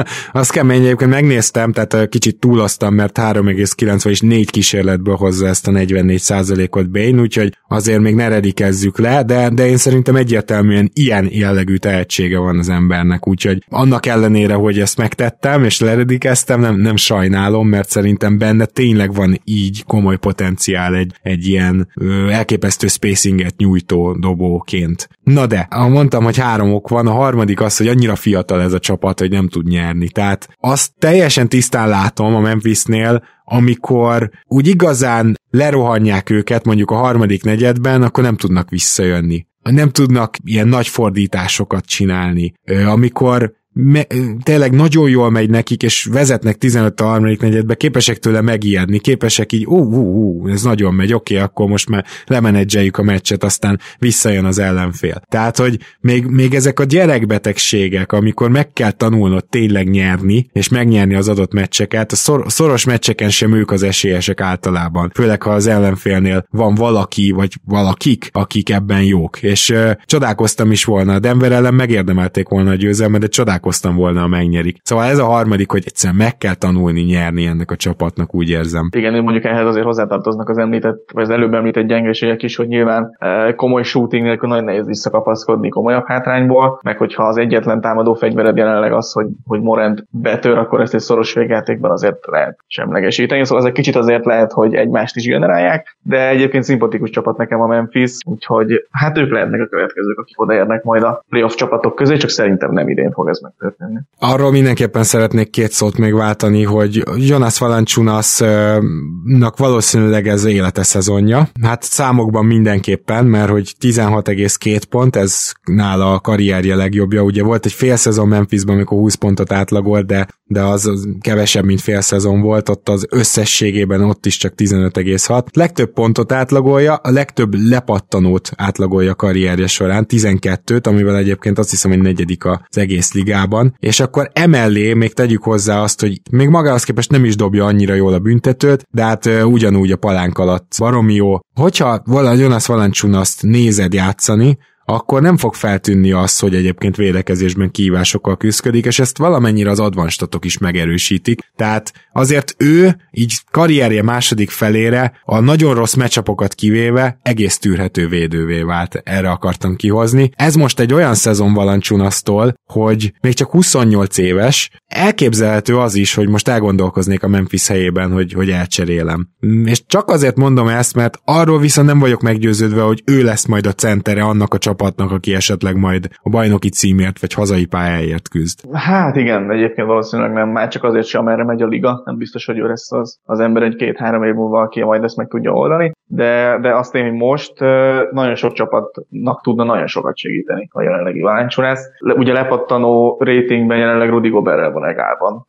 Az kemény, egyébként megnéztem, tehát kicsit túloztam, mert 3,9 és 4 kísérletből hozza ezt a 44%-ot Bane, úgyhogy azért még ne redikezzük le, de én szerintem egyértelműen ilyen jellegű tehetsége van az embernek, úgyhogy annak ellenére, hogy ezt megtettem, és leredikeztem, nem sajnálom, mert szerintem benne tényleg van így komoly potenciál egy ilyen elképesztő spacinget nyújtó dobóként. Na de, mondtam, hogy 3 ok van, a harmadik az, hogy annyira fiatal ez a csapat, hogy nem tud nyerni. Tehát azt teljesen tisztán látom a Memphisnél, amikor úgy igazán lerohanják őket mondjuk a harmadik negyedben, akkor nem tudnak visszajönni. Nem tudnak ilyen nagy fordításokat csinálni. Amikor tényleg nagyon jól megy nekik, és vezetnek 15 a harmadik negyedbe, képesek tőle megijedni, képesek így, ez nagyon megy, oké, akkor most már lemenedzseljük a meccset, aztán visszajön az ellenfél. Tehát, hogy még ezek a gyerekbetegségek, amikor meg kell tanulnod tényleg nyerni, és megnyerni az adott meccseket, a szoros meccseken sem ők az esélyesek általában, főleg ha az ellenfélnél van valaki, vagy valakik, akik ebben jók. És csodálkoztam is volna, a Denver ellen megérdemelték volna a győzelmet, de csodálkoztam volna, ha megnyerik. Szóval ez a harmadik, hogy egyszerűen meg kell tanulni nyerni ennek a csapatnak, úgy érzem.
Igen, mondjuk ehhez azért hozzátartoznak az említett, vagy az előbb említett gyengeségek is, hogy nyilván komoly shooting nélkül nagyon nehéz visszakapaszkodni komolyabb hátrányból, meg hogyha az egyetlen támadó fegyvered jelenleg az, hogy Morant betör, akkor ezt egy szoros végjátékban azért lehet semlegesíteni. Szóval ez egy kicsit azért lehet, hogy egymást is generálják, de egyébként szimpatikus csapat nekem a Memphis, úgyhogy hát ők lehetnek a következők, akik odaérnek majd a playoff csapatok közé, csak szerintem nem idén fog ez megtörténni.
Arról mindenképpen szeretnék 2 szót még váltani, hogy Jonas Valanciunasnak valószínűleg ez élete szezonja. Hát számokban mindenképpen, mert hogy 16,2 pont, ez nála a karrierje legjobbja. Ugye volt egy fél szezon Memphisban, amikor 20 pontot átlagolt, de az kevesebb, mint fél szezon volt, ott az összességében ott is csak 15,6. Legtöbb pontot átlagolja, a legtöbb lepattanót átlagolja karrierje során, 12-t, amivel egyébként azt hiszem, hogy 4. az egész ligában, és akkor emellé még tegyük hozzá azt, hogy még magához képest nem is dobja annyira jól a büntetőt, de hát ugyanúgy a palánk alatt baromi jó. Hogyha Jonas Valanciunast nézed játszani, akkor nem fog feltűnni az, hogy egyébként védekezésben kihívásokkal küszködik, és ezt valamennyire az advanstatok is megerősítik. Tehát azért ő így karrierje második felére a nagyon rossz matchupokat kivéve egész tűrhető védővé vált. Erre akartam kihozni. Ez most egy olyan szezon Valanciunastól, hogy még csak 28 éves, elképzelhető az is, hogy most elgondolkoznék a Memphis helyében, hogy elcserélem. És csak azért mondom ezt, mert arról viszont nem vagyok meggyőződve, hogy ő lesz majd a centere annak a csapatnak, aki esetleg majd a bajnoki címért vagy hazai pályáért küzd.
Hát igen, egyébként valószínűleg nem, már csak azért sem, amerre megy a liga, nem biztos, hogy ő lesz az ember egy 2-3 év múlva, aki majd ezt meg tudja oldani, de azt én most nagyon sok csapatnak tudna nagyon sokat segíteni a jelenlegi Valanciunas. Ugye lepattanó ratingben jelenleg Rudy Goberrel van egálban.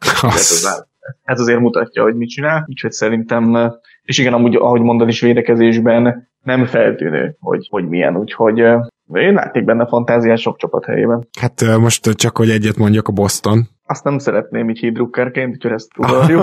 Ez azért mutatja, hogy mit csinál, úgyhogy szerintem, és igen, amúgy, ahogy mondod is, védekezésben nem feltűnő, hogy milyen, úgyhogy én látnék benne fantáziát sok csapat helyében.
Hát most csak, hogy egyet mondjak, a Boston.
Azt nem szeretném így hídrukkerként, úgyhogy ezt tudjuk.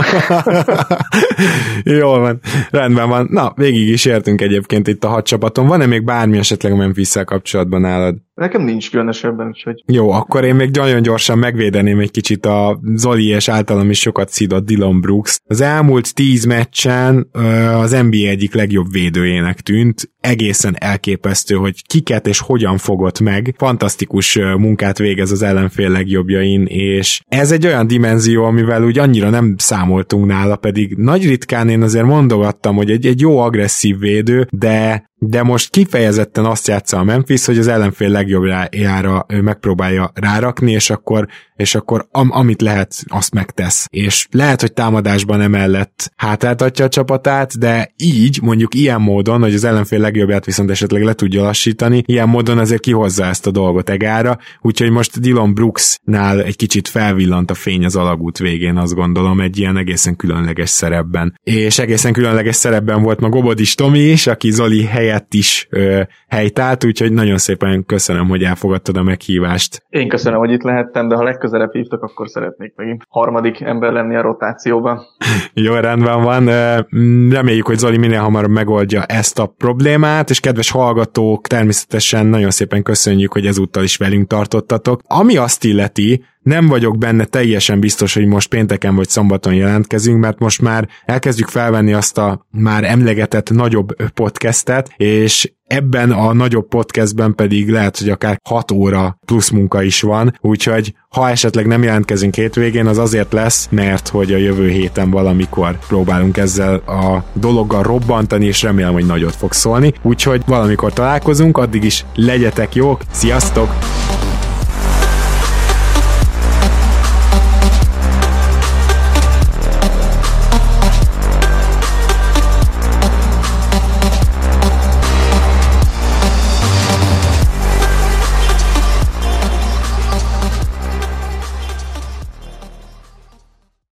Jól van, rendben van. Na, végig is értünk egyébként itt a 6 csapaton. Van-e még bármi esetleg a Memphis-szel kapcsolatban nálad?
Nekem nincs különösebben, úgyhogy...
Jó, akkor én még nagyon gyorsan megvédeném egy kicsit a Zoli és általam is sokat szidott Dillon Brooks. Az elmúlt 10 meccsen az NBA egyik legjobb védőjének tűnt. Egészen elképesztő, hogy kiket és hogyan fogott meg. Fantasztikus munkát végez az ellenfél legjobbjain, és ez egy olyan dimenzió, amivel úgy annyira nem számoltunk nála, pedig nagy ritkán én azért mondogattam, hogy egy jó agresszív védő, de most kifejezetten azt játsza a Memphis, hogy az ellenfél legjobbjára megpróbálja rárakni, és akkor amit lehet, azt megtesz. És lehet, hogy támadásban emellett hátráltatja a csapatát, de így, mondjuk ilyen módon, hogy az ellenfél legjobbját viszont esetleg le tudja lassítani, ilyen módon azért kihozza ezt a dolgot egára, úgyhogy most Dillon Brooksnál egy kicsit felvillant a fény az alagút végén, azt gondolom, egy ilyen egészen különleges szerepben. És egészen különleges szerepben volt ma Gobodis Tomi is, aki Zoli helyett is helytált, úgyhogy nagyon szépen köszönöm, hogy elfogadtad a meghívást.
Én köszönöm, hogy itt lehettem, de ha legközelebb hívtak, akkor szeretnék megint harmadik ember lenni a rotációban.
Jó, rendben van. Reméljük, hogy Zoli minél hamarabb megoldja ezt a problémát, és kedves hallgatók, természetesen nagyon szépen köszönjük, hogy ezúttal is velünk tartottatok. Ami azt illeti, nem vagyok benne teljesen biztos, hogy most pénteken vagy szombaton jelentkezünk, mert most már elkezdjük felvenni azt a már emlegetett nagyobb podcastet, és ebben a nagyobb podcastben pedig lehet, hogy akár 6 óra plusz munka is van, úgyhogy ha esetleg nem jelentkezünk hétvégén, az azért lesz, mert hogy a jövő héten valamikor próbálunk ezzel a dologgal robbantani, és remélem, hogy nagyot fog szólni, úgyhogy valamikor találkozunk, addig is legyetek jók, sziasztok!